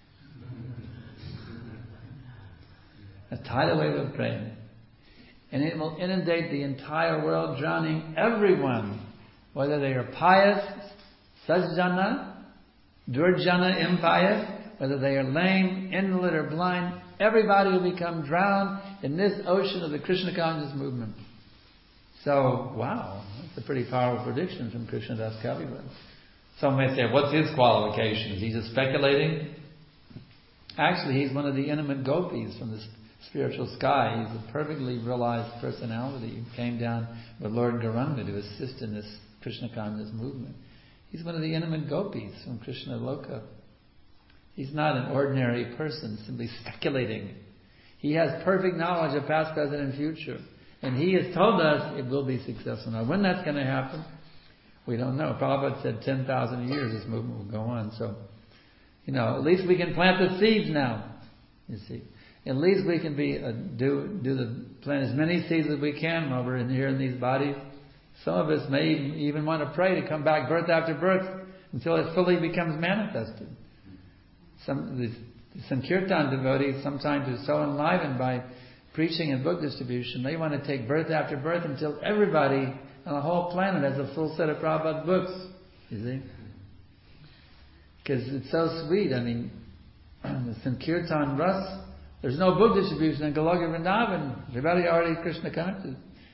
A tidal wave of prema. And it will inundate the entire world, drowning everyone, whether they are pious, sajjana, durjana, impious, whether they are lame, indolent, or blind. Everybody will become drowned in this ocean of the Krishna conscious movement. So, wow, that's a pretty powerful prediction from Krishnadas Kaviraj. Some may say, what's his qualifications? He's just speculating? Actually, he's one of the intimate gopis from the spiritual sky. He's a perfectly realized personality who came down with Lord Gauranga to assist in this Krishna conscious movement. He's one of the intimate gopis from Krishna Loka. He's not an ordinary person simply speculating. He has perfect knowledge of past, present, and future. And he has told us it will be successful. Now, when that's going to happen, we don't know. Prabhupada said 10,000 years this movement will go on. So, at least we can plant the seeds now. You see, at least we can plant as many seeds as we can while we're here in these bodies. Some of us may even want to pray to come back birth after birth until it fully becomes manifested. Some Sankirtan devotees sometimes are so enlivened by preaching and book distribution, they want to take birth after birth until everybody on the whole planet has a full set of Prabhupada books. You see? Because it's so sweet. I mean, the Sankirtan Ras, there's no book distribution in Goloka Vrindavan. Everybody already Krishna conscious.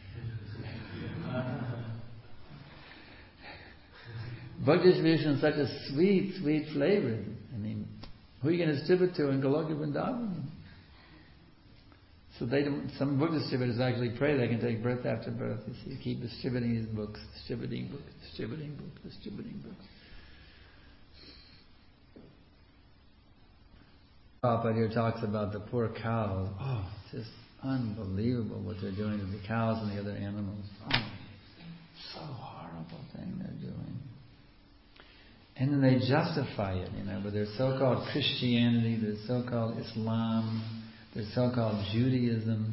Book distribution is such a sweet, sweet flavor. I mean, who are you going to distribute to in Goloka Vrindavan? So some book distributors actually pray they can take birth after birth. You see, keep distributing these books, distributing books. Prabhupada here talks about the poor cows. Oh, it's just unbelievable what they're doing to the cows and the other animals. Oh, so horrible thing they're doing. And then they justify it, with their so-called Christianity, their so-called Islam, their so-called Judaism,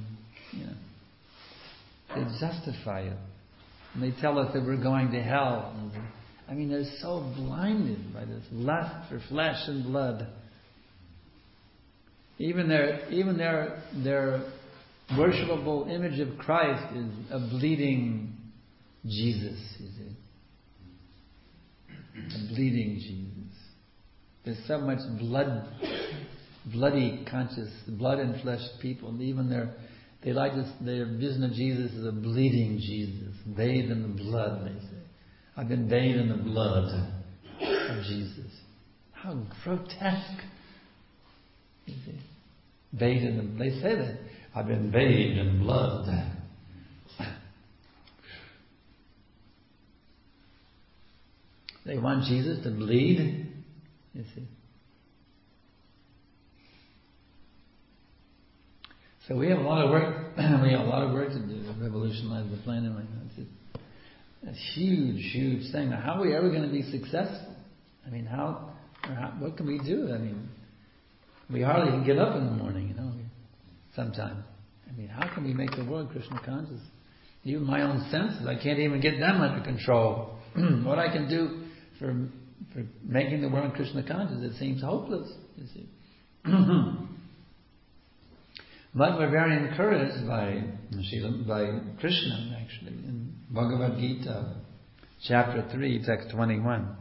They justify it. And they tell us that we're going to hell. I mean, they're so blinded by this lust for flesh and blood. Even their worshipable image of Christ is a bleeding Jesus, you see. A bleeding Jesus. There's so much bloody conscious, blood and flesh people. And even their vision of Jesus is a bleeding Jesus, bathed in the blood. They say, "I've been bathed in the blood of Jesus." How grotesque! You see, they say that, "I've been bathed in blood." They want Jesus to bleed, you see. So we have a lot of work. We have a lot of work to do to revolutionize the planet right now. It's a huge, huge thing. Now, how are we ever going to be successful? I mean, what can we do? I mean, we hardly can get up in the morning, sometimes. I mean, how can we make the world Krishna conscious? Even my own senses, I can't even get them under control. What I can do for making the world Krishna conscious, it seems hopeless, you see. But we're very encouraged by Krishna, actually, in Bhagavad Gita, chapter 3, text 21.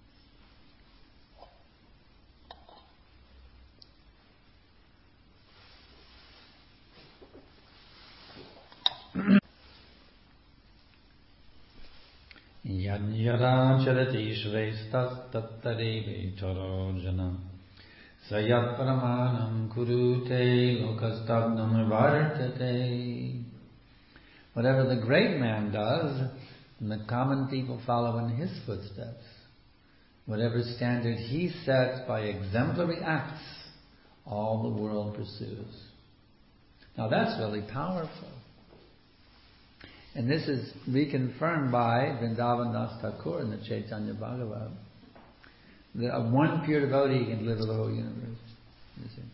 Yad yada charati shrestas tattareve charo jana sayat paramanam kurute lokastabnam vartate. Whatever the great man does, the common people follow in his footsteps. Whatever standard he sets by exemplary acts, all the world pursues. Now that's really powerful. And this is reconfirmed by Vrindavan Das Thakur in the Chaitanya Bhagavat. That one pure devotee can deliver the whole universe. You see.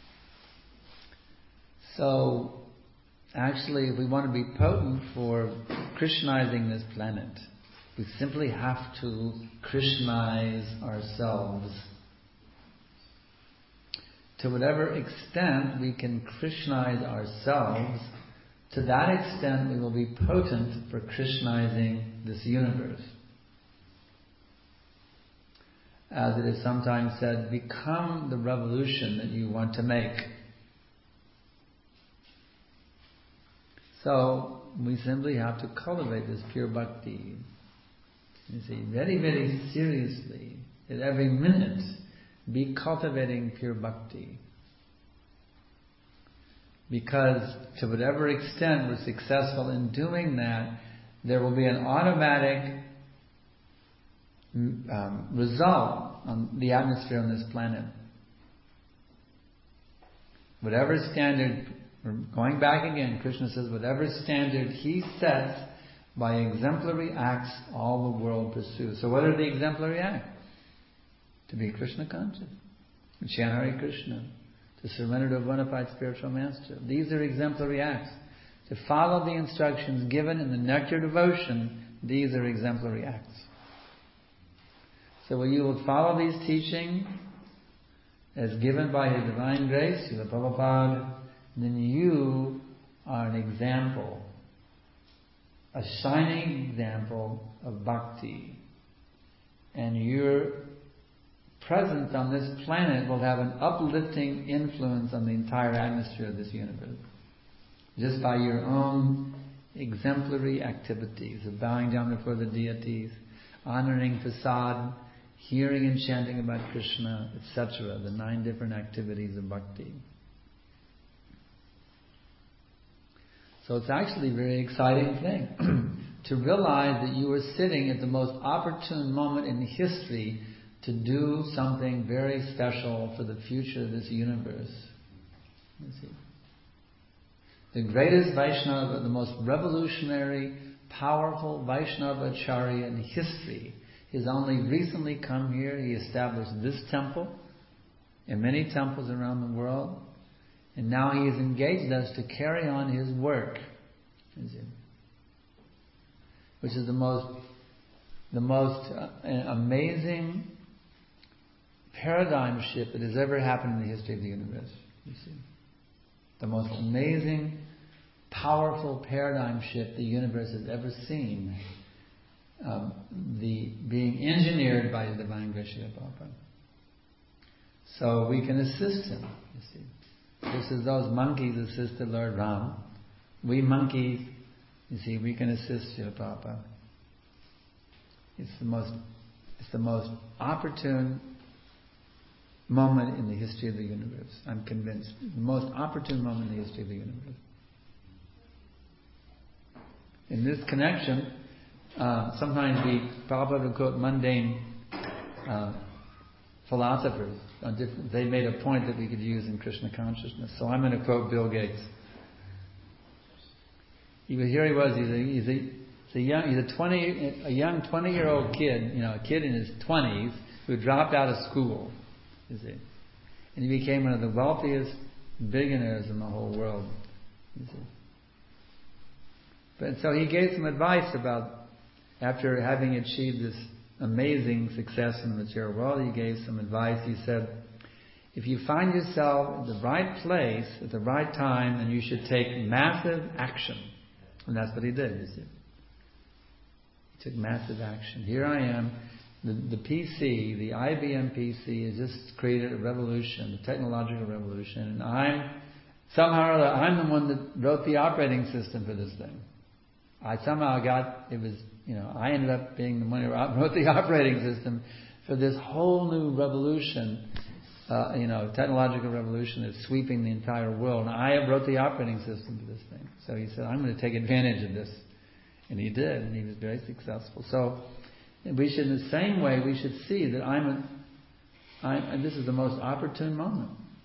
So, actually, if we want to be potent for Krishnizing this planet, we simply have to Krishnize ourselves. To whatever extent we can Krishnize ourselves, to that extent we will be potent for Krishnizing this universe. As it is sometimes said, become the revolution that you want to make. So, we simply have to cultivate this pure bhakti. You see, very, very seriously, at every minute, be cultivating pure bhakti. Because to whatever extent we're successful in doing that, there will be an automatic result on the atmosphere on this planet. Whatever standard We're going back again. Krishna says, whatever standard He sets, by exemplary acts all the world pursues. So what are the exemplary acts? To be Krishna conscious, to chant Hare Krishna, to surrender to a bona fide spiritual master. These are exemplary acts. To follow the instructions given in the nectar devotion, these are exemplary acts. So when you will follow these teachings as given by His divine grace, Srila Prabhupada, then you are an example, a shining example of bhakti. And your presence on this planet will have an uplifting influence on the entire atmosphere of this universe. Just by your own exemplary activities of bowing down before the deities, honoring prasad, hearing and chanting about Krishna, etc. The 9 different activities of bhakti. So it's actually a very exciting thing to realize that you are sitting at the most opportune moment in history to do something very special for the future of this universe. You see. The greatest Vaishnava, the most revolutionary, powerful Vaishnava Acharya in history, has only recently come here. He established this temple and many temples around the world. And now he has engaged us to carry on his work. Which is the most amazing paradigm shift that has ever happened in the history of the universe. You see. The most amazing, powerful paradigm shift the universe has ever seen. Being engineered by the divine grace of Prabhupada. So we can assist him, you see. Just as those monkeys assisted Lord Ram, we monkeys, you see, we can assist Srila Prabhupada. It's the most opportune moment in the history of the universe. I'm convinced. The most opportune moment in the history of the universe. In this connection, sometimes Prabhupada would quote mundane philosophers. They made a point that we could use in Krishna consciousness. So I'm going to quote Bill Gates. Here he was. He's a young 20-year-old kid. A kid in his 20s who dropped out of school. You see, and he became one of the wealthiest billionaires in the whole world. You see. But so he gave some advice about, after having achieved this amazing success in the material world, he gave some advice. He said, if you find yourself in the right place at the right time, then you should take massive action. And that's what he did, you see. He took massive action. Here I am. The PC, the IBM PC, has just created a revolution, a technological revolution. And I'm the one that wrote the operating system for this thing. I ended up being the one who wrote the operating system for this whole new revolution, technological revolution that's sweeping the entire world. And I wrote the operating system for this thing. So he said, I'm going to take advantage of this. And he did, and he was very successful. So we should, in the same way, we should see that this is the most opportune moment.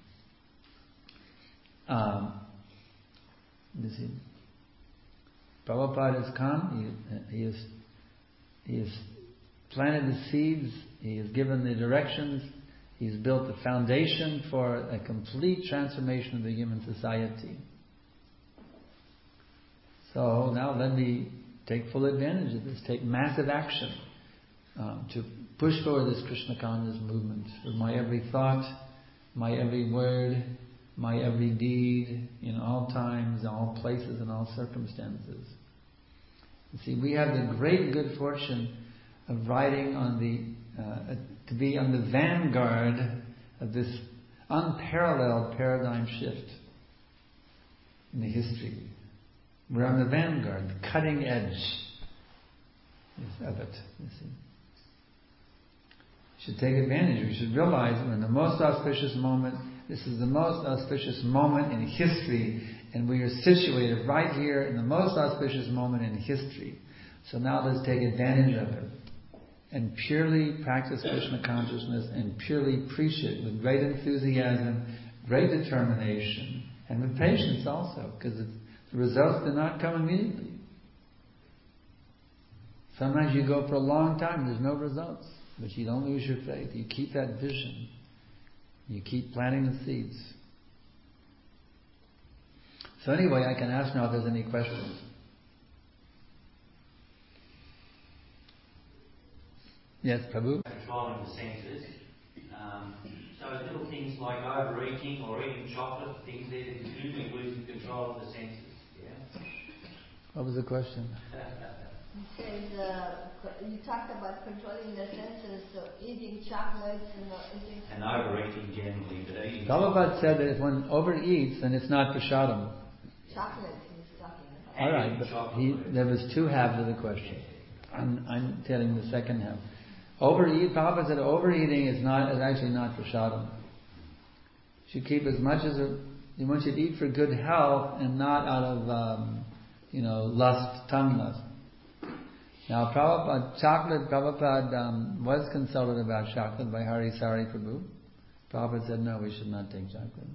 You see, Prabhupada has come. He has planted the seeds. He has given the directions. He's built the foundation for a complete transformation of the human society. So now let me take full advantage of this. Take massive action to push forward this Krishna conscious movement with my every thought, my every word, my every deed, in all times, in all places, in all circumstances. You see, we have the great good fortune of riding to be on the vanguard of this unparalleled paradigm shift in the history. We're on the vanguard, the cutting edge of it. You see, we should take advantage. We should realize we're in the most auspicious moment. This is the most auspicious moment in history, and we are situated right here in the most auspicious moment in history. So now let's take advantage of it and purely practice Krishna consciousness and purely preach it with great enthusiasm, great determination, And with patience also, because the results do not come immediately. Sometimes you go for a long time, there's no results, but you don't lose your faith. You keep that vision. You keep planting the seeds. So anyway, I can ask now if there's any questions. Yes, Prabhu? Controlling the senses. So little things like overeating or eating chocolate, things there that you do, we're losing control of the senses. Yeah. What was the question? He says, you talked about controlling the senses, so eating chocolates and eating... And overeating generally, but eating... Prabhupada said that if one overeats, then it's not prasadam. Chocolates he's talking about. All right, but there was two halves of the question. I'm telling the second half. Prabhupada said overeating is actually not prasadam. You should keep as much as one should eat for good health and not out of lust, tongue lust. Now Prabhupada was consulted about chocolate by Hari Sari Prabhu. Prabhupada said no, we should not take chocolate.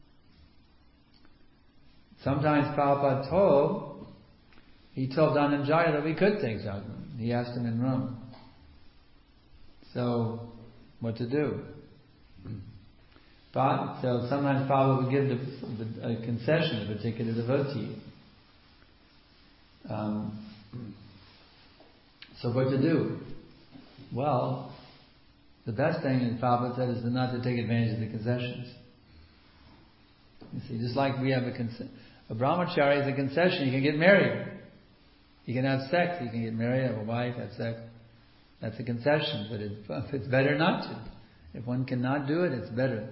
Sometimes Prabhupada told Dhananjaya that we could take chocolate. He asked him in Rome. So, what to do? So sometimes Prabhupada would give a concession to a particular devotee. So what to do? Well, the best thing that Prabhupada said is not to take advantage of the concessions. You see, just like we have a brahmachari is a concession. You can get married. You can have sex. You can get married, have a wife, have sex. That's a concession, but it's better not to. If one cannot do it, it's better.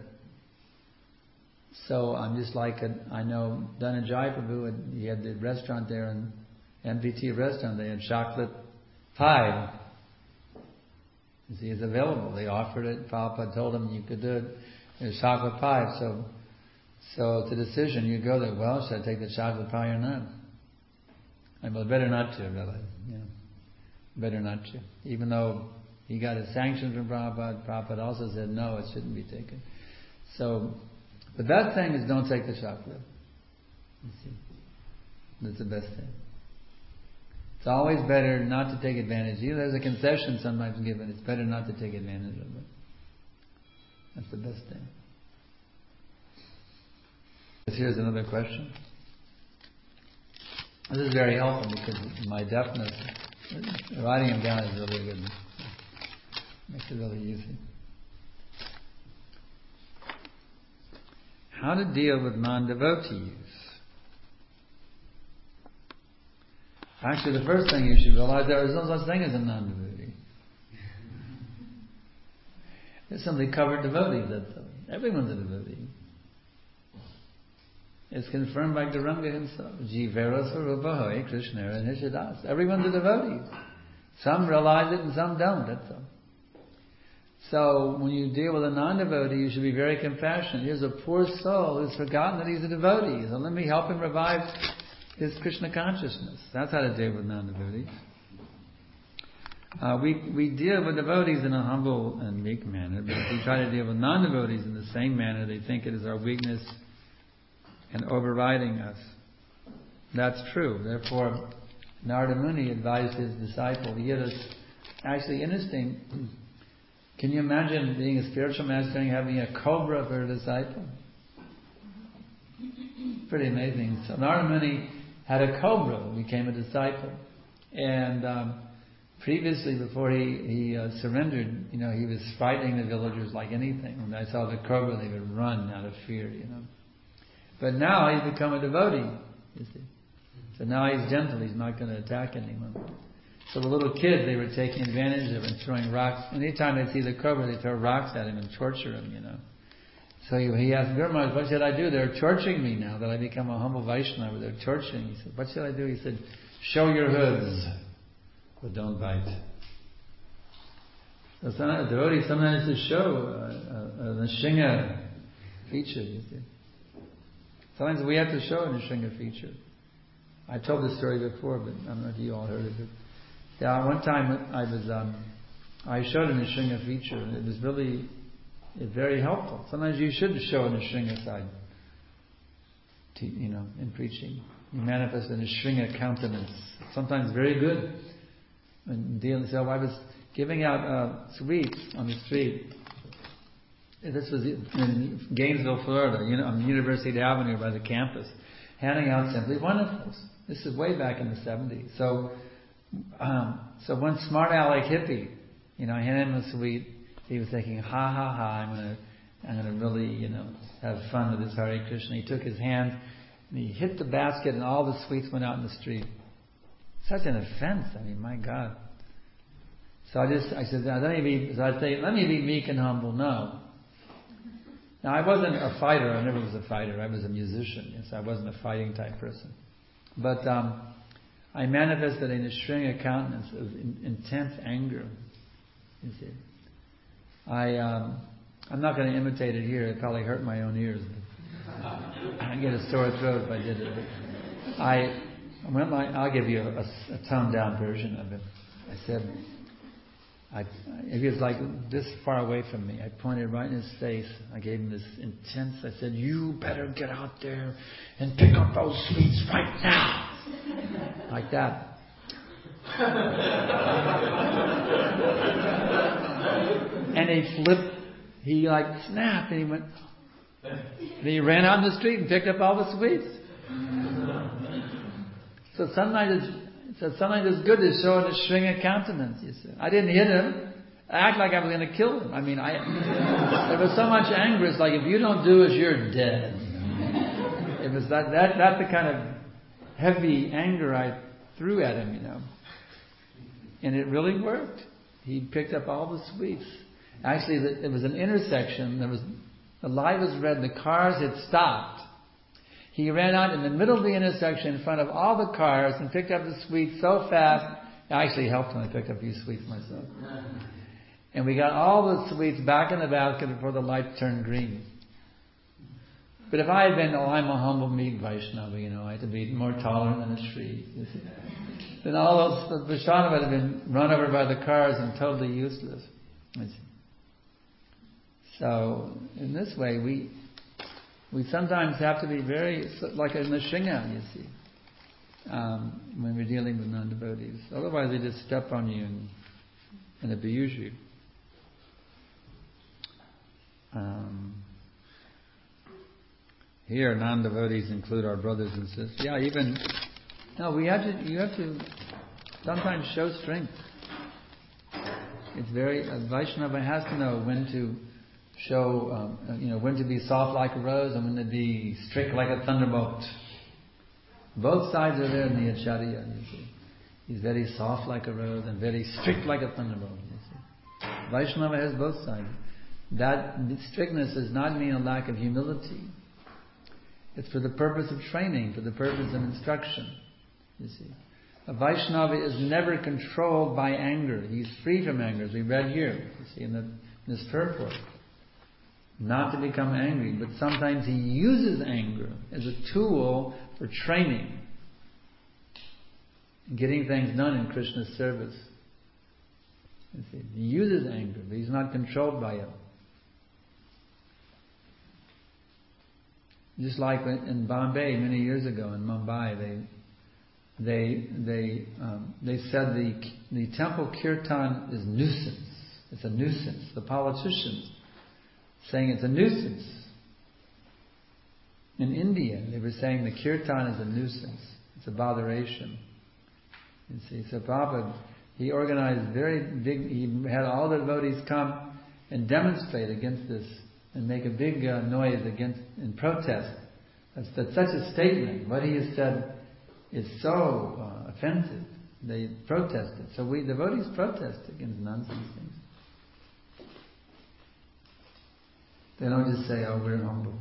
So I'm just like I know Dhananjaya Prabhu, he had the restaurant there, in MPT restaurant, they had chocolate pie. You see, it's available. They offered it. Prabhupada told him you could do it. There's chocolate pie, so it's a decision. You go there. Well, should I take the chocolate pie or not? Well, better not to, really. Better not to. Even though he got a sanction from Prabhupada, Prabhupada also said no, it shouldn't be taken. So, the best thing is don't take the chocolate. You see, that's the best thing. It's always better not to take advantage. Even there's a concession sometimes given. It's better not to take advantage of it. That's the best thing. Here's another question. This is very helpful because my deafness, writing them down is really good. Makes it really easy. How to deal with non-devotees. Actually, the first thing you should realize, there is no such thing as a non-devotee. There's simply covered devotees, that's all. Everyone's a devotee. It's confirmed by Gauranga himself. Jivera Swarupahoy Krishnara Nishadas. Everyone's a devotee. Some realize it and some don't, that's all. So, when you deal with a non-devotee, you should be very compassionate. Here's a poor soul who's forgotten that he's a devotee. So let me help him revive his Krishna consciousness. That's how to deal with non-devotees. We deal with devotees in a humble and meek manner, but if we try to deal with non-devotees in the same manner, they think it is our weakness and overriding us. That's true. Therefore, Narada Muni advised his disciple. He had actually interesting. Can you imagine being a spiritual master and having a cobra for a disciple? Pretty amazing. So Narada Muni had a cobra who became a disciple. And previously, before he surrendered, he was frightening the villagers like anything. When I saw the cobra, they would run out of fear, But now he's become a devotee, you see. So now he's gentle, he's not going to attack anyone. So the little kids, they were taking advantage of him, throwing rocks. Anytime they see the cobra, they throw rocks at him and torture him, So he asked Guru Maharaj, what should I do? They're torturing me now that I become a humble Vaishnava. They're torturing me. He said, what should I do? He said, show your hoods, but don't bite. So sometimes devotees sometimes to show a Nrsimha feature, you see. Sometimes we have to show a Nrsimha feature. I told this story before, but I don't know if you all heard of it. Yeah, one time I showed a Nrsimha feature, and it was really very helpful. Sometimes you should show a Nrsimha side. in preaching. He manifested in a Shringa countenance, sometimes very good. So I was giving out sweets on the street. This was in Gainesville, Florida, on University Avenue by the campus, handing out Simply Wonderfuls. This is way back in the 70s. So one smart aleck hippie, I handed him a sweet. He was thinking, ha ha ha, I'm gonna really, have fun with this Hare Krishna. He took his hand and he hit the basket, and all the sweets went out in the street. Such an offense! My God. So I said, let me be meek and humble. No. Now, I wasn't a fighter. I never was a fighter. I was a musician. Yes, I wasn't a fighting type person. But I manifested in a Shringa countenance of intense anger. You see, I'm not going to imitate it here. It probably hurt my own ears. I get a sore throat if I did it. I'll give you a toned down version of it. I said, if he was like this far away from me, I pointed right in his face. I gave him this intense. I said, "You better get out there and pick up those sweets right now," like that. And he flipped. He snapped, and he went. And he ran out in the street and picked up all the sweets. So sometimes it's good to show a Shringa countenance. You see, I didn't hit him. I act like I was going to kill him. There was so much anger. It's like, if you don't do it, you're dead. It was that's the kind of heavy anger I threw at him, And it really worked. He picked up all the sweets. Actually, it was an intersection. The light was red. The cars had stopped. He ran out in the middle of the intersection in front of all the cars and picked up the sweets so fast. I actually helped him. I picked up a few sweets myself. And we got all the sweets back in the basket before the light turned green. But if I had been, I'm a humble meek Vaishnava, I had to be more tolerant than a Shri. Then all those Vaishnava would have been run over by the cars and totally useless. So, in this way, we sometimes have to be very, like in the Shringa, you see, when we're dealing with non-devotees. Otherwise they just step on you and abuse you. Here, non-devotees include our brothers and sisters. Yeah, you have to sometimes show strength. It's a Vaishnava has to know when to show, when to be soft like a rose and when to be strict like a thunderbolt. Both sides are there in the Acharya, you see. He's very soft like a rose and very strict like a thunderbolt, you see. Vaishnava has both sides. That strictness does not mean a lack of humility. It's for the purpose of training, for the purpose of instruction, you see. A Vaishnava is never controlled by anger. He's free from anger, as we read here, you see, in this purport. Not to become angry, but sometimes he uses anger as a tool for training, getting things done in Krishna's service. You see, he uses anger, but he's not controlled by it. Just like in Bombay many years ago, in Mumbai, they said the temple kirtan is nuisance. It's a nuisance. The politicians saying it's a nuisance. In India, they were saying the kirtan is a nuisance. It's a botheration. You see, so Prabhupada, he organized very big. He had all the devotees come and demonstrate against this and make a big noise in protest. That's such a statement. What he has said is so offensive. They protested. So we devotees protest against nonsense things. They don't just say, "Oh, we're humble."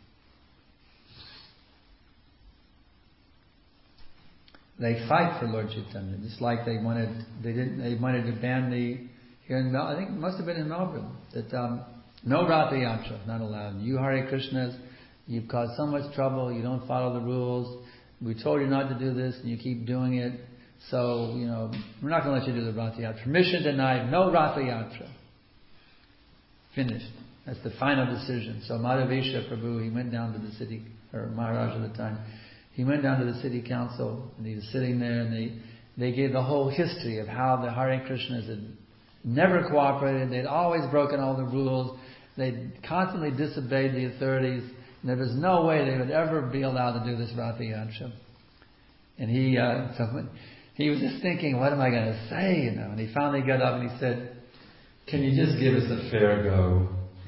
They fight for Lord Chaitanya, just like they wanted to ban here in Melbourne. I think it must have been in Melbourne that no Ratha Yatra, not allowed. You Hare Krishnas, you've caused so much trouble. You don't follow the rules. We told you not to do this, and you keep doing it. So we're not going to let you do the Ratha Yatra. Permission denied. No Ratha Yatra. Finished. That's the final decision. So Madhavesha Prabhu, he went down to the city or Maharaj at the time, he went down to the city council and he was sitting there and they gave the whole history of how the Hare Krishnas had never cooperated, they'd always broken all the rules, they'd constantly disobeyed the authorities, and there was no way they would ever be allowed to do this Rath Yatra. And he was just thinking, what am I going to say, And he finally got up and he said, Can you just give us a fair go?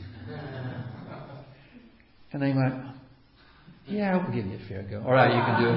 And they went, yeah, we'll give you a fair go. All right, you can do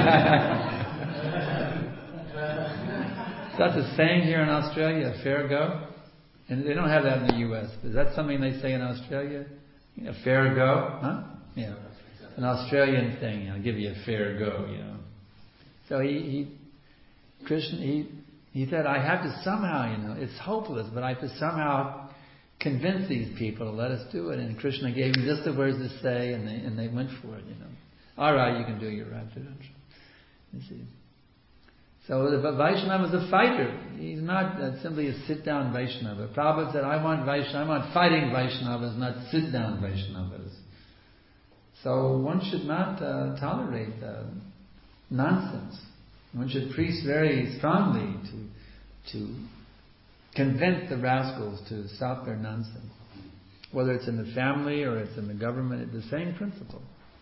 it. That's a saying here in Australia, a fair go. And they don't have that in the U.S. Is that something they say in Australia? A fair go? Huh? Yeah. An Australian thing, I'll give you a fair go, So Krishna said, I have to somehow, it's hopeless, but I have to somehow convince these people to let us do it. And Krishna gave them just the words to say, and they went for it, All right, you can do your Rath Yatra. You see. So the Vaishnava is a fighter. He's not simply a sit-down Vaishnava. Prabhupada said, I want fighting Vaishnavas, not sit-down Vaishnavas. So one should not tolerate nonsense. One should preach very strongly to convince the rascals to stop their nonsense. Whether it's in the family or it's in the government, it's the same principle.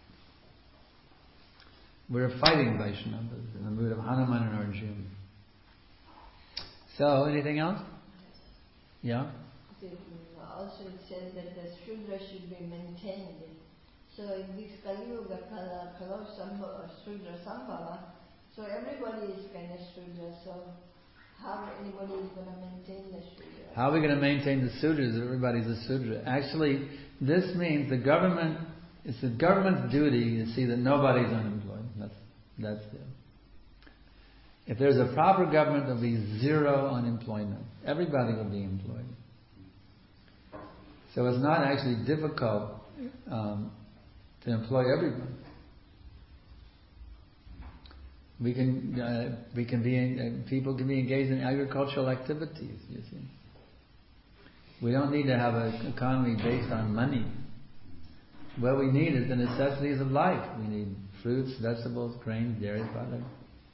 We're fighting Vaishnavas in the mood of Hanuman and Arjuna. So, anything else? Yeah? Also it says that the Shudra should be maintained. So in this Kali Yuga, Kalo Shudra Sambhava, so everybody is kind of Shudra, so how anybody is going to maintain the Shudra? How are we going to maintain the Sudras if everybody's a Sudra? Actually, this means it's the government's duty to see that nobody's unemployed. That's it. If there's a proper government, there'll be zero unemployment. Everybody will be employed. So it's not actually difficult to employ everyone. People can be engaged in agricultural activities, you see. We don't need to have an economy based on money. What we need is the necessities of life. We need fruits, vegetables, grains, dairy products.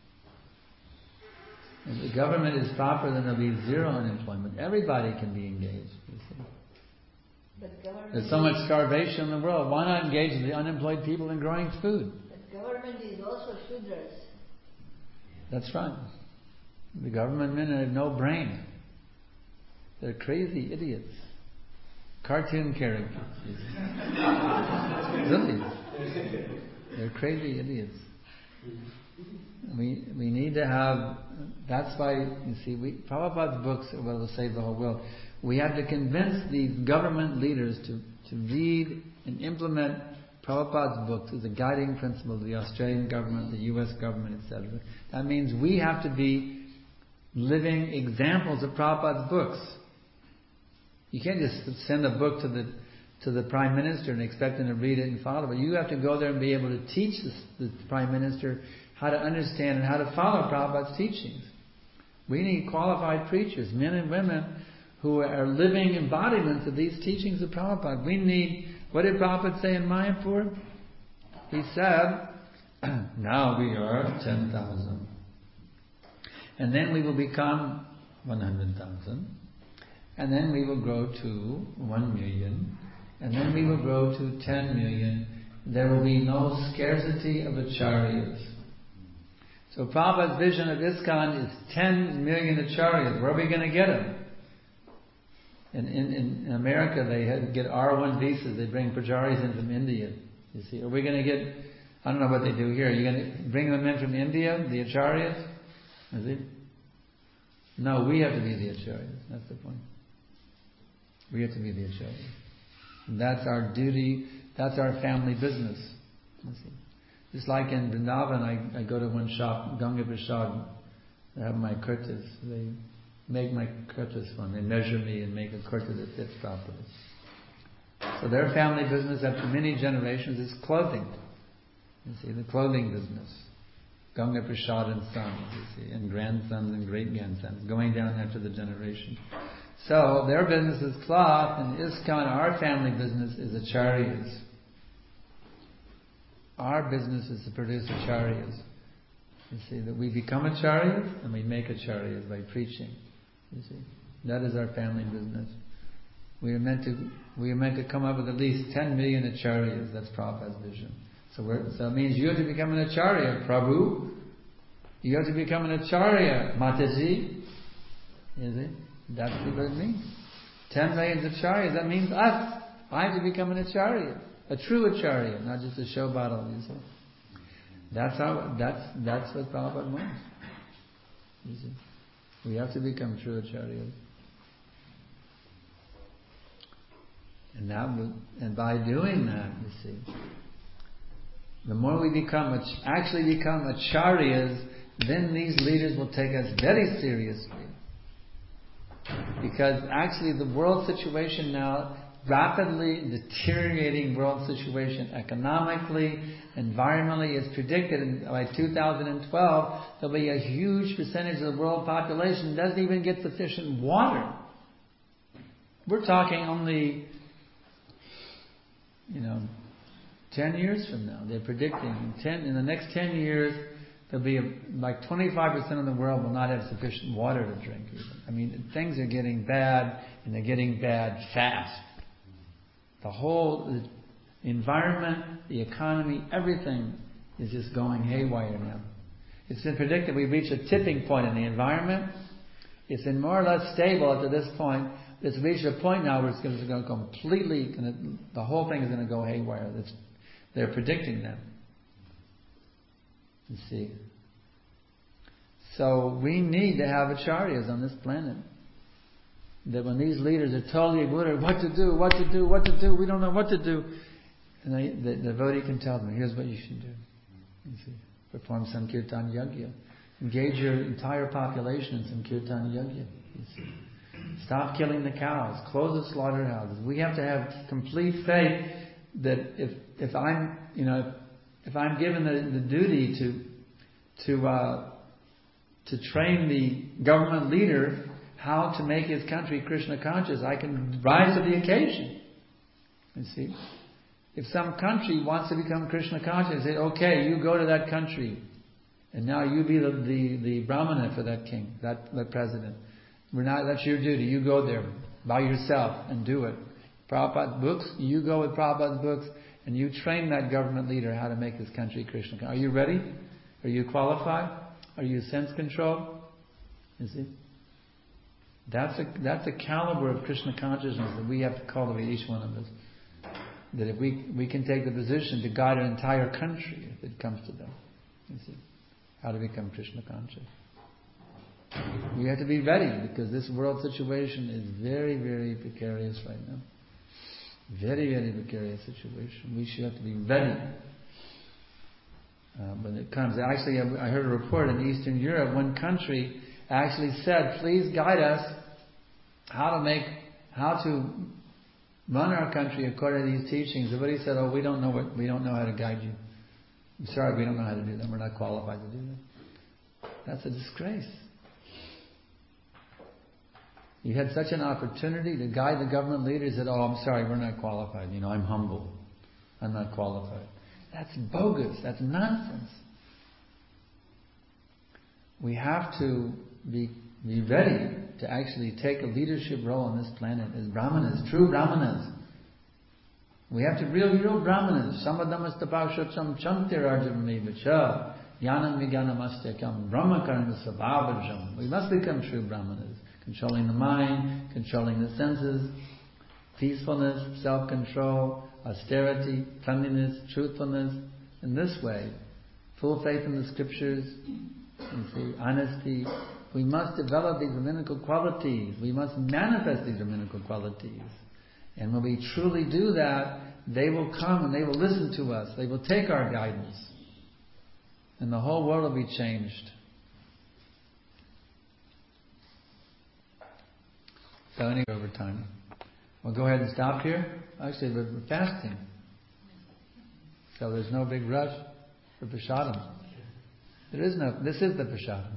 If the government is proper, then there'll be zero unemployment. Everybody can be engaged, you see. There's so much starvation in the world. Why not engage the unemployed people in growing food? But government is also Shudras. That's right. The government men have no brain. They're crazy idiots. Cartoon characters. Really. They're crazy idiots. We need to have... That's why, you see, Prabhupada's books will save the whole world. We have to convince these government leaders to read and implement Prabhupada's books as a guiding principle of the Australian government, the US government, etc. That means we have to be living examples of Prabhupada's books. You can't just send a book to the Prime Minister and expect him to read it and follow it. You have to go there and be able to teach the Prime Minister how to understand and how to follow Prabhupada's teachings. We need qualified preachers, men and women, who are living embodiments of these teachings of Prabhupada. We need... What did Prabhupada say in Mayapur? He said, now we are 10,000. And then we will become 100,000. And then we will grow to 1 million. And then we will grow to 10 million. There will be no scarcity of acharyas. So Prabhupada's vision of ISKCON is 10 million acharyas. Where are we going to get them? In America, they get R1 visas. They bring pracharyas in from India. You see, are we going to get? I don't know what they do here. Are you going to bring them in from India, the acharyas? Is it? No, we have to be the acharyas. That's the point. We have to be the acharyas. And that's our duty. That's our family business. You see. Just like in Vrindavan, I go to one shop, Ganga Prasad. They have my kurtas. They make my kurtas for me. They measure me and make a kurta that fits properly. So their family business after many generations is clothing. You see, the clothing business. Ganga Prasad and sons, you see, and grandsons and great-grandsons, going down after the generation. So their business is cloth, and ISKCON, our family business, is acharyas. our business is to produce acharyas. You see, that we become acharyas and we make acharyas by preaching. You see, that is our family business. We are meant to come up with at least 10 million acharyas. That's Prabhupada's vision. So it means you have to become an acharya, Prabhu. You have to become an acharya, Mataji. You see, that's what it means. 10 million acharyas. That means us. I have to become an acharya, a true acharya, not just a show bottle. You see. That's what Prabhupada wants. You see. We have to become true acharyas. And by doing that, you see, the more we actually become acharyas, then these leaders will take us very seriously. Because actually the world situation now, rapidly deteriorating world situation, economically, environmentally, is predicted by 2012 there'll be a huge percentage of the world population that doesn't even get sufficient water. We're talking only 10 years from now. They're predicting in the next 10 years there'll be like 25% of the world will not have sufficient water to drink even. I mean, things are getting bad, and they're getting bad fast. The whole environment, the economy, everything is just going haywire now. It's been predicted we reach a tipping point in the environment. It's been more or less stable up to this point. It's reached a point now where it's going to go completely, the whole thing is going to go haywire. They're predicting that. You see. So we need to have acharyas on this planet. That when these leaders are totally ignorant, what to do, we don't know what to do. And the devotee can tell them, here's what you should do. You see. Perform Sankirtan Yajna. Engage your entire population in Sankirtan Yajna. You see. Stop killing the cows. Close the slaughterhouses. We have to have complete faith that if I'm given the duty to train the government leader how to make his country Krishna conscious, I can rise to the occasion. You see, if some country wants to become Krishna conscious, say, okay, you go to that country, and now you be the brahmana for that king, that president. That's your duty. You go there by yourself and do it. Prabhupada's books, you go with Prabhupada's books, and you train that government leader how to make his country Krishna. Are you ready? Are you qualified? Are you sense controlled? You see? That's a caliber of Krishna consciousness that we have to cultivate, each one of us. That if we can take the position to guide an entire country, if it comes to them. You see? How to become Krishna conscious. We have to be ready, because this world situation is very, very precarious right now. Very, very precarious situation. We should have to be ready when it comes. Actually, I heard a report in Eastern Europe, one country actually said, please guide us how to run our country according to these teachings. Everybody said, we don't know how to guide you. I'm sorry, we don't know how to do that. We're not qualified to do that. That's a disgrace. You had such an opportunity to guide the government leaders that, I'm sorry, we're not qualified. I'm humble. I'm not qualified. That's bogus. That's nonsense. We have to be ready to actually take a leadership role on this planet as brahmanas, true brahmanas. We have to be real brahmanas. Samadhamastapashacham chantirarjamamevacha yanam vijnanamastakam brahmakarma sabhavajam. We must become true brahmanas. Controlling the mind, controlling the senses, peacefulness, self-control, austerity, cleanliness, truthfulness. In this way, full faith in the scriptures, you see, honesty. We must develop these Brahminical qualities. We must manifest these Brahminical qualities. And when we truly do that, they will come and they will listen to us. They will take our guidance. And the whole world will be changed. So anyway, over time. We'll go ahead and stop here. Actually, we're fasting. So there's no big rush for prasadam. This is the prasadam.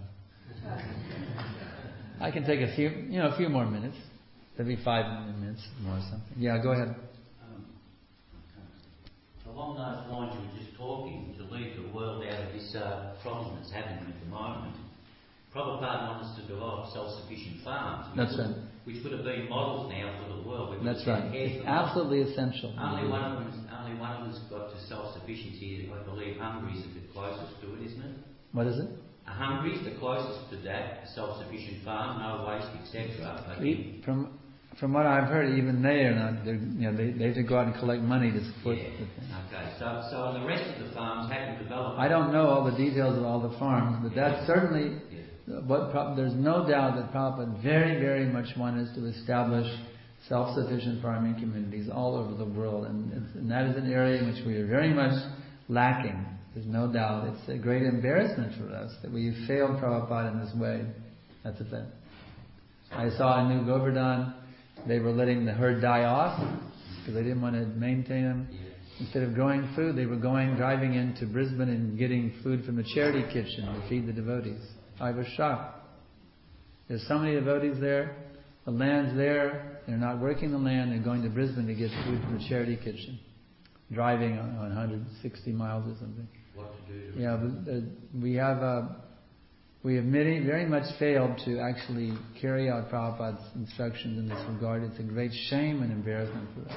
I can take a few more minutes. Maybe 5 minutes more or something. Yeah, go ahead. Along those lines, you were just talking to lead the world out of this problem that's happening at the moment. Prabhupada wants us to develop self-sufficient farms. That's right. Which would have been models now for the world. That's right. It's absolutely essential. Only one of them's got to self-sufficiency. I believe Hungary's the closest to it, isn't it? What is it? Hungary's the closest to that, a self-sufficient farm, no waste, etc. From what I've heard, even they are not. They have to go out and collect money to support the thing. Okay, so the rest of the farms haven't developed. I don't know all the details of all the farms, but that's certainly there's no doubt that Prabhupada very, very much wanted to establish self-sufficient farming communities all over the world, and that is an area in which we are very much lacking. There's no doubt. It's a great embarrassment for us that we failed Prabhupada in this way. That's the thing. I saw in New Govardhan, they were letting the herd die off because they didn't want to maintain them. Instead of growing food, they were driving into Brisbane and getting food from the charity kitchen to feed the devotees. I was shocked. There's so many devotees there. The land's there. They're not working the land. They're going to Brisbane to get food from the charity kitchen. Driving on 160 miles or something. What to do? Yeah, but, we have very much failed to actually carry out Prabhupada's instructions in this regard. It's a great shame and embarrassment for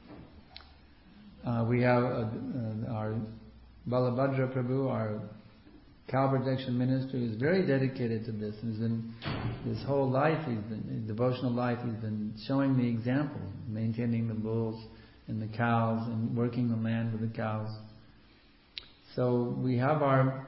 us. We have our Balabhadra Prabhu, our cow protection minister, who is very dedicated to this. And his whole life, his devotional life, he's been showing the example, maintaining the bulls and the cows and working the land with the cows. So we have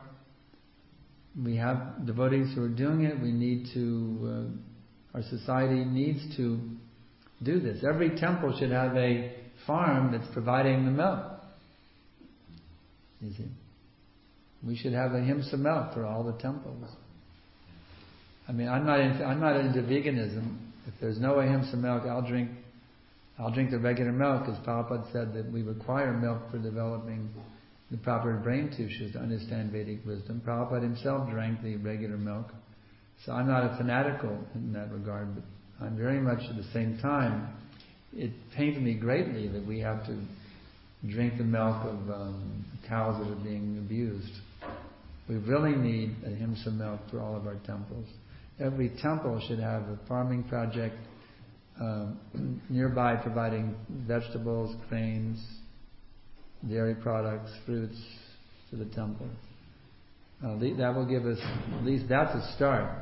devotees who are doing it. We need to, our society needs to do this. Every temple should have a farm that's providing the milk. You see? We should have a himsa milk for all the temples. I mean, I'm not into veganism. If there's no ahimsa milk, I'll drink the regular milk, because Prabhupada said that we require milk for developing the proper brain tissues to understand Vedic wisdom. Prabhupada himself drank the regular milk. So I'm not a fanatical in that regard, but I'm very much at the same time, it pains me greatly that we have to drink the milk of cows that are being abused. We really need ahimsa milk for all of our temples. Every temple should have a farming project nearby providing vegetables, grains, dairy products, fruits to the temple. That will give us, at least that's a start.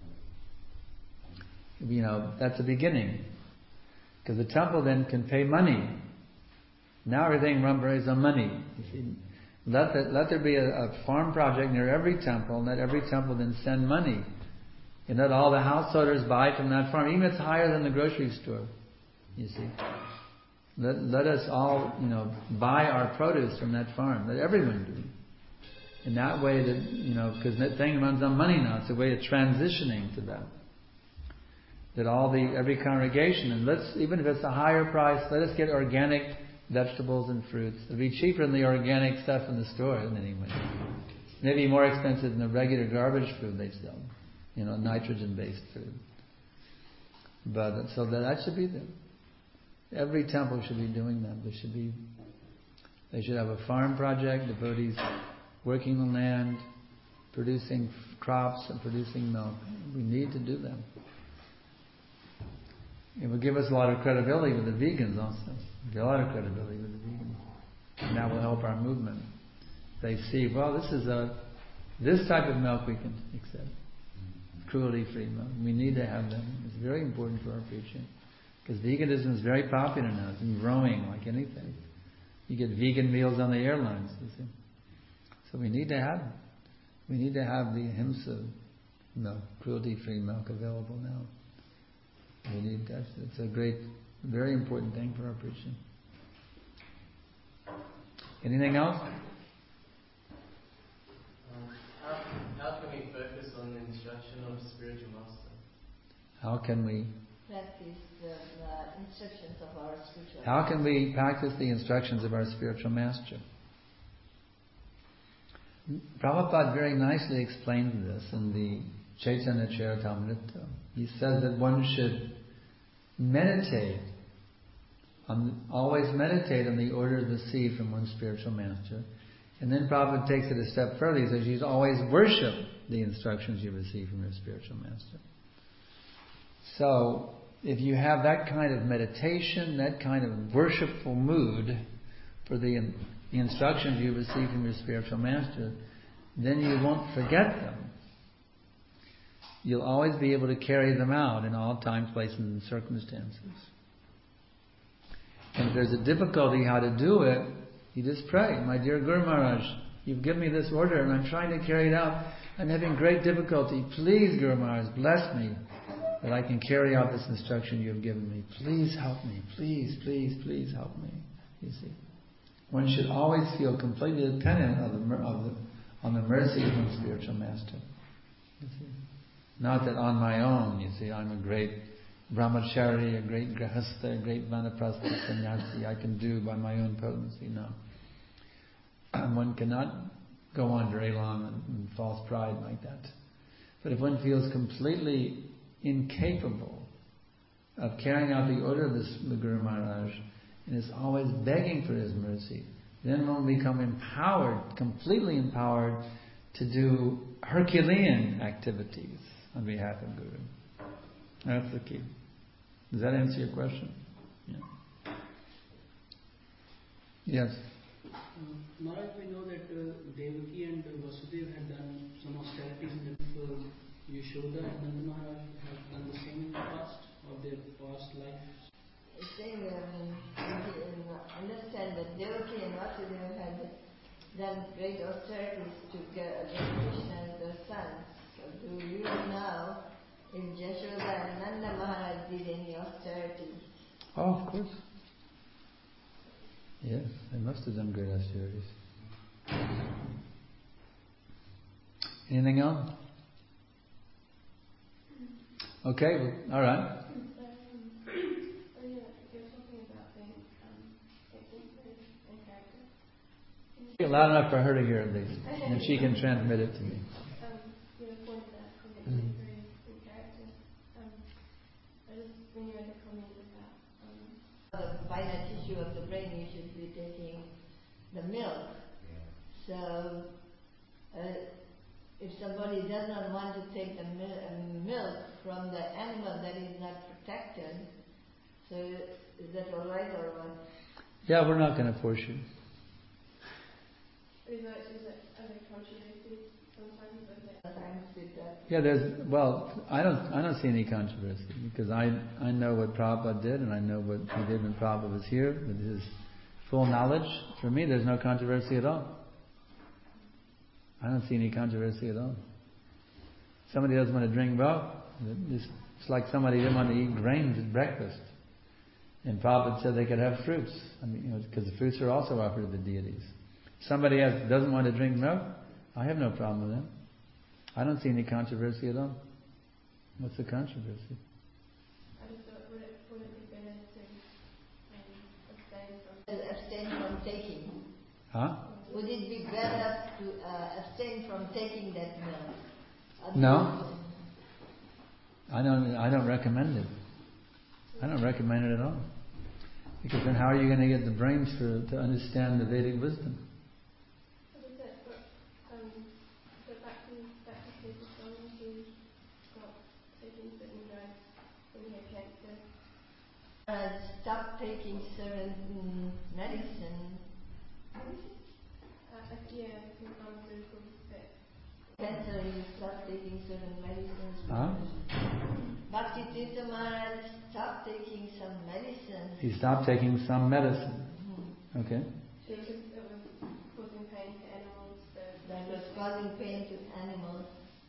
That's a beginning. Because the temple then can pay money. Now everything runs on money. You see, let there be a farm project near every temple, and let every temple then send money. And let all the householders buy from that farm, even if it's higher than the grocery store. You see, let us all buy our produce from that farm. Let everyone do. In that way, that because that thing runs on money now. It's a way of transitioning to that. That every congregation, and even if it's a higher price, let us get organic vegetables and fruits. It'll be cheaper than the organic stuff in the store, anyway. Maybe more expensive than the regular garbage food they sell. Nitrogen-based food. But so that should be there. Every temple should be doing that. They should have a farm project, devotees working the land, producing crops and producing milk. We need to do that. It will give us a lot of credibility with the vegans also. A lot of credibility with the vegans. And that will help our movement. They see, this type of milk we can accept. Cruelty-free milk. We need to have them. It's very important for our preaching. Because veganism is very popular now. It's been growing like anything. You get vegan meals on the airlines, you see. So we need to have them. We need to have the ahimsa milk, cruelty-free milk available now. It's a great, very important thing for our preaching. Anything else? How can we focus on the instruction of spiritual master? How can we practice the instructions of our spiritual master? How can we practice the instructions of our spiritual master? Prabhupada very nicely explained this in the Chaitanya Charitamrita. He says that one should always meditate on the orders received from one's spiritual master, And then Prabhupada takes it a step further. He says, you always worship the instructions you receive from your spiritual master. So, if you have that kind of meditation, that kind of worshipful mood for the instructions you receive from your spiritual master, then you won't forget them. You'll always be able to carry them out in all times, places, and circumstances. And if there's a difficulty how to do it, you just pray, my dear Guru Maharaj, you've given me this order and I'm trying to carry it out. I'm having great difficulty. Please, Guru Maharaj, bless me that I can carry out this instruction you have given me. Please help me. Please, please, please help me. You see, one should always feel completely dependent on the mercy of one's spiritual master. You see, not that on my own. You see, I'm a great brahmachari, a great grahastha, a great vanaprastha sannyasi. I can do by my own potency. No, one cannot go on very long in false pride like that. But if one feels completely incapable of carrying out the order of the Guru Maharaj and is always begging for his mercy, then one will become empowered, completely empowered to do Herculean activities on behalf of Guru. That's the key. Does that answer your question? Yeah. Yes. Maharaj, we know that Devaki and Vasudeva had done some austerities in the temple. Yashoda and Nanda Maharaj have done the same in the past, of their past life. Same, understand that Devaki and Vasudeva had done great austerities to get Krishna as their sons. So do you know if Yashoda and Nanda Maharaj did any austerities? Oh, of course. Yes, they must have done great austerities. Anything else? Okay, well, all right. Loud enough for her to hear, at least, and she can transmit it to me. The finer tissue of the brain, you should be taking the milk. So, if somebody does not want to take the milk from the animal that is not protected, so is that all right or what? Yeah, we're not going to force you. Is it contradicted sometimes with that? Yeah, I don't see any controversy because I know what Prabhupada did and I know what he did when Prabhupada was here with his full knowledge. For me, there's no controversy at all. I don't see any controversy at all. Somebody doesn't want to drink milk. It's like somebody didn't want to eat grains at breakfast. And Prabhupada said they could have fruits. I mean, because the fruits are also offered to the deities. Somebody else doesn't want to drink milk, I have no problem with that. I don't see any controversy at all. What's the controversy? I just thought, would it be better to abstain from taking? Huh? Would it be better to abstain from taking that milk? No. I don't recommend it. I don't recommend it at all. Because then how are you going to get the brains to understand the Vedic wisdom? What is it? But back to people someone who got taking certain drugs when he had cancer. Stop taking certain medicine. Yeah, pharmaceuticals. Cancer, you stop taking certain medicines. Huh? Bhakti Tirtha Maharaj stopped taking some medicine. He stopped taking some medicine. Mm-hmm. Okay. So it was causing pain to animals. That was causing pain to animals.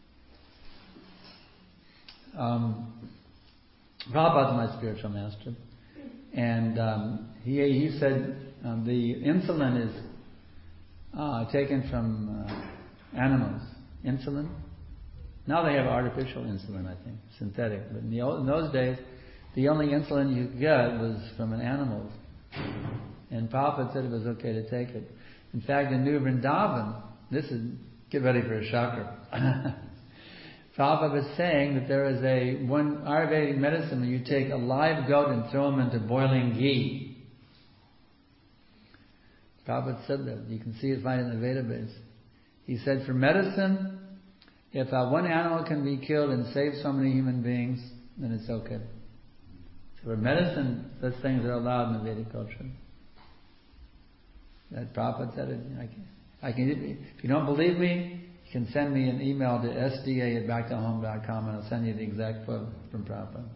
Prabhupada's my spiritual master. And he said the insulin is taken from animals. Insulin. Now they have artificial insulin, I think, synthetic. But in those days, the only insulin you could get was from an animal. And Prabhupada said it was okay to take it. In fact, in New Vrindavan, get ready for a shocker. Prabhupada was saying that there is one Ayurvedic medicine where you take a live goat and throw him into boiling ghee. Prabhupada said that. You can see it right in the Veda base. He said, for medicine, if one animal can be killed and save so many human beings, then it's okay. So for medicine, such things are allowed in the Vedic culture. That Prabhupada said it. If you don't believe me, you can send me an email to sda@backtohome.com and I'll send you the exact quote from Prabhupada.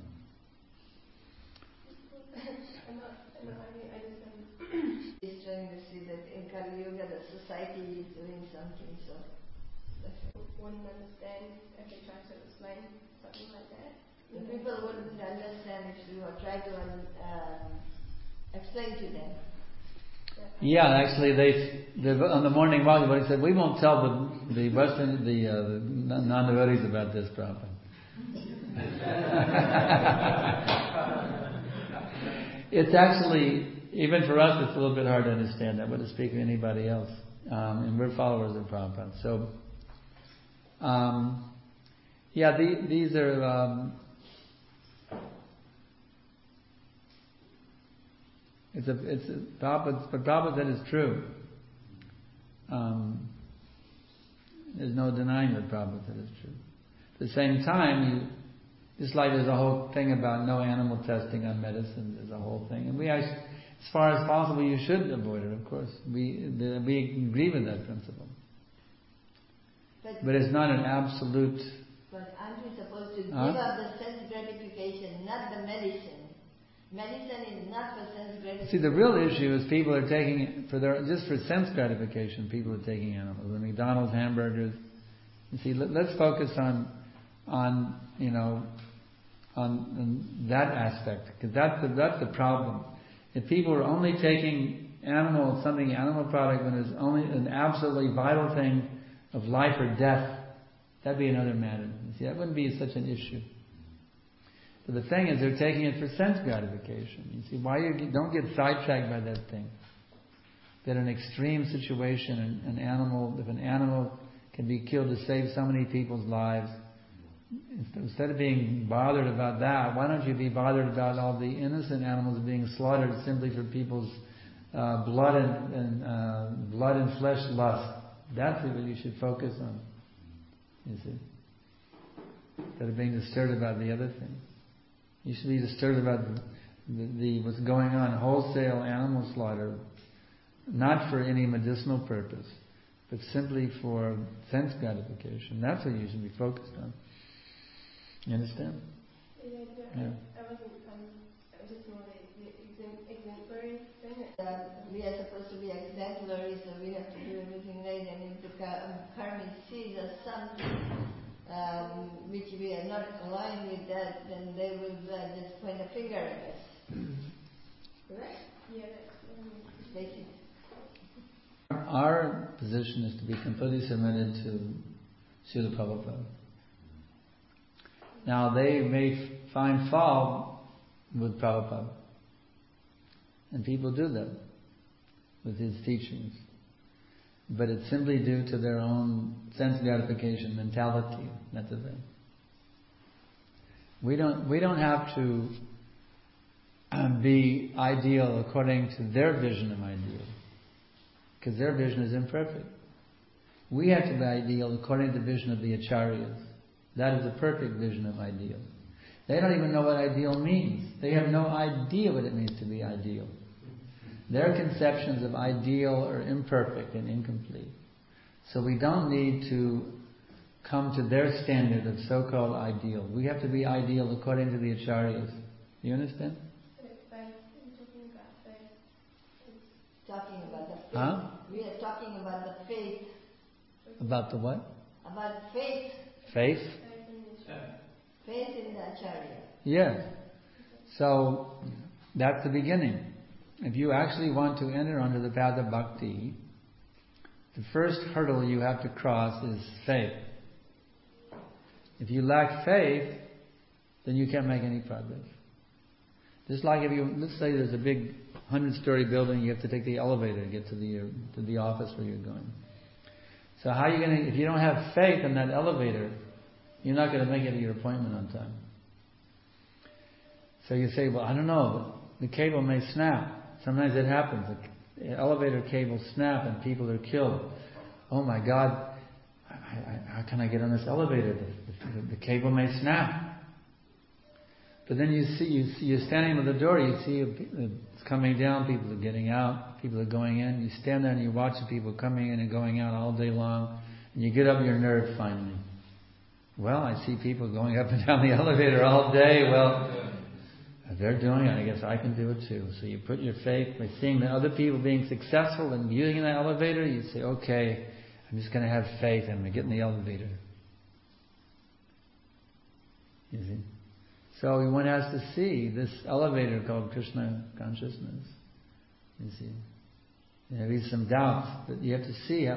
He's trying to see that in Kali Yuga the society is doing something, so wouldn't understand if they tried to explain something like that. the people wouldn't understand if you try to explain to them. Yeah, actually, on the morning walk, he said, we won't tell the non-devotees about this problem. It's actually, even for us, it's a little bit hard to understand that, what to speak to anybody else. And we're followers of Prabhupada. So, these are, what Prabhupada said is true. There's no denying what Prabhupada said is true. At the same time, just like there's a whole thing about no animal testing on medicine, there's a whole thing. And we actually, as far as possible, you should avoid it, of course. We agree with that principle. But it's not an absolute... But aren't we supposed to give up the sense gratification, not the medicine? Medicine is not for sense gratification. See, the real issue is people are taking it just for sense gratification. People are taking animals. The McDonald's hamburgers. You see, let's focus on that aspect, because that's the problem. If people are only taking animal product when it's only an absolutely vital thing of life or death, that'd be another matter. You see, that wouldn't be such an issue. But the thing is, they're taking it for sense gratification. You see, don't get sidetracked by that thing. That an extreme situation, if an animal can be killed to save so many people's lives, instead of being bothered about that, why don't you be bothered about all the innocent animals being slaughtered simply for people's blood and flesh lust? That's what you should focus on. You see, instead of being disturbed about the other thing. You should be disturbed about what's going on, wholesale animal slaughter, not for any medicinal purpose, but simply for sense gratification. That's what you should be focused on. You understand? Yeah. I wasn't, it was just more the exemplary thing. We are supposed to be exemplary, so we have to do everything right, and if the karma sees us something which we are not aligned with that, then they will just point a finger at us. Correct? Yeah, that's basic. Our position is to be completely submitted to Srila Prabhupada. Now they may find fault with Prabhupada, and people do that with his teachings. But it's simply due to their own sense gratification mentality. That's the thing. We don't have to be ideal according to their vision of ideal, because their vision is imperfect. We have to be ideal according to the vision of the Acharyas. That is the perfect vision of ideal. They don't even know what ideal means. They have no idea what it means to be ideal. Their conceptions of ideal are imperfect and incomplete. So we don't need to come to their standard of so-called ideal. We have to be ideal according to the Acharyas. Do you understand? Talking about the faith. Huh? We are talking about the faith. About the what? About faith. Faith? Faith in the Acharya. Yes. So, that's the beginning. If you actually want to enter onto the path of bhakti, the first hurdle you have to cross is faith. If you lack faith, then you can't make any progress. Just like let's say there's a big 100-story building, you have to take the elevator to get to the office where you're going. So how are you going to, if you don't have faith in that elevator, you're not going to make it to your appointment on time. So you say, well, I don't know, the cable may snap. Sometimes it happens. the elevator cables snap and people are killed. Oh my God, how can I get on this elevator? The cable may snap. But then you're standing at the door, you see it's coming down, people are getting out, people are going in. You stand there and you watch the people coming in and going out all day long, and you get up your nerve finally. Well, I see people going up and down the elevator all day. Well, if they're doing it, I guess I can do it too. So you put your faith by seeing the other people being successful and using that elevator. You say, okay, I'm just going to have faith and I'm going to get in the elevator. You see? So one has to see this elevator called Krishna consciousness. You see? There may be some doubts, but you have to see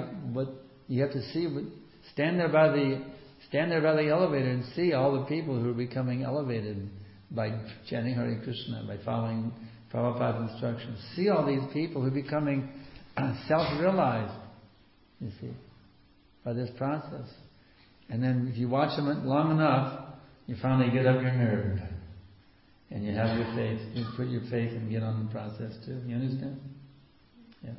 stand there by the elevator and see all the people who are becoming elevated by chanting Hare Krishna, by following Prabhupada's instructions. See all these people who are becoming self-realized, you see, by this process. And then if you watch them long enough, you finally get up your nerve. And you have your faith. You put your faith and get on the process too. You understand? Yeah.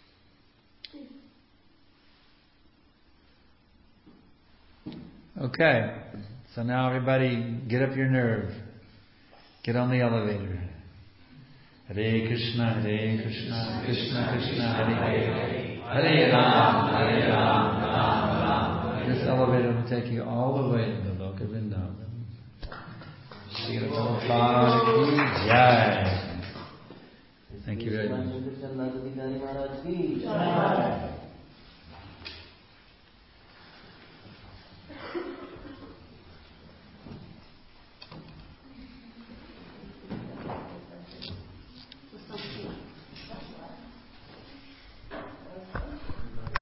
Okay. So now everybody get up your nerve. Get on the elevator. Hare Krishna, Krishna Krishna, Hare Hare. Hare Ram, Ram, Ram. This elevator will take you all the way to the Loka Vrindavan. Srila Prabhupada ki Jai. Thank you very much.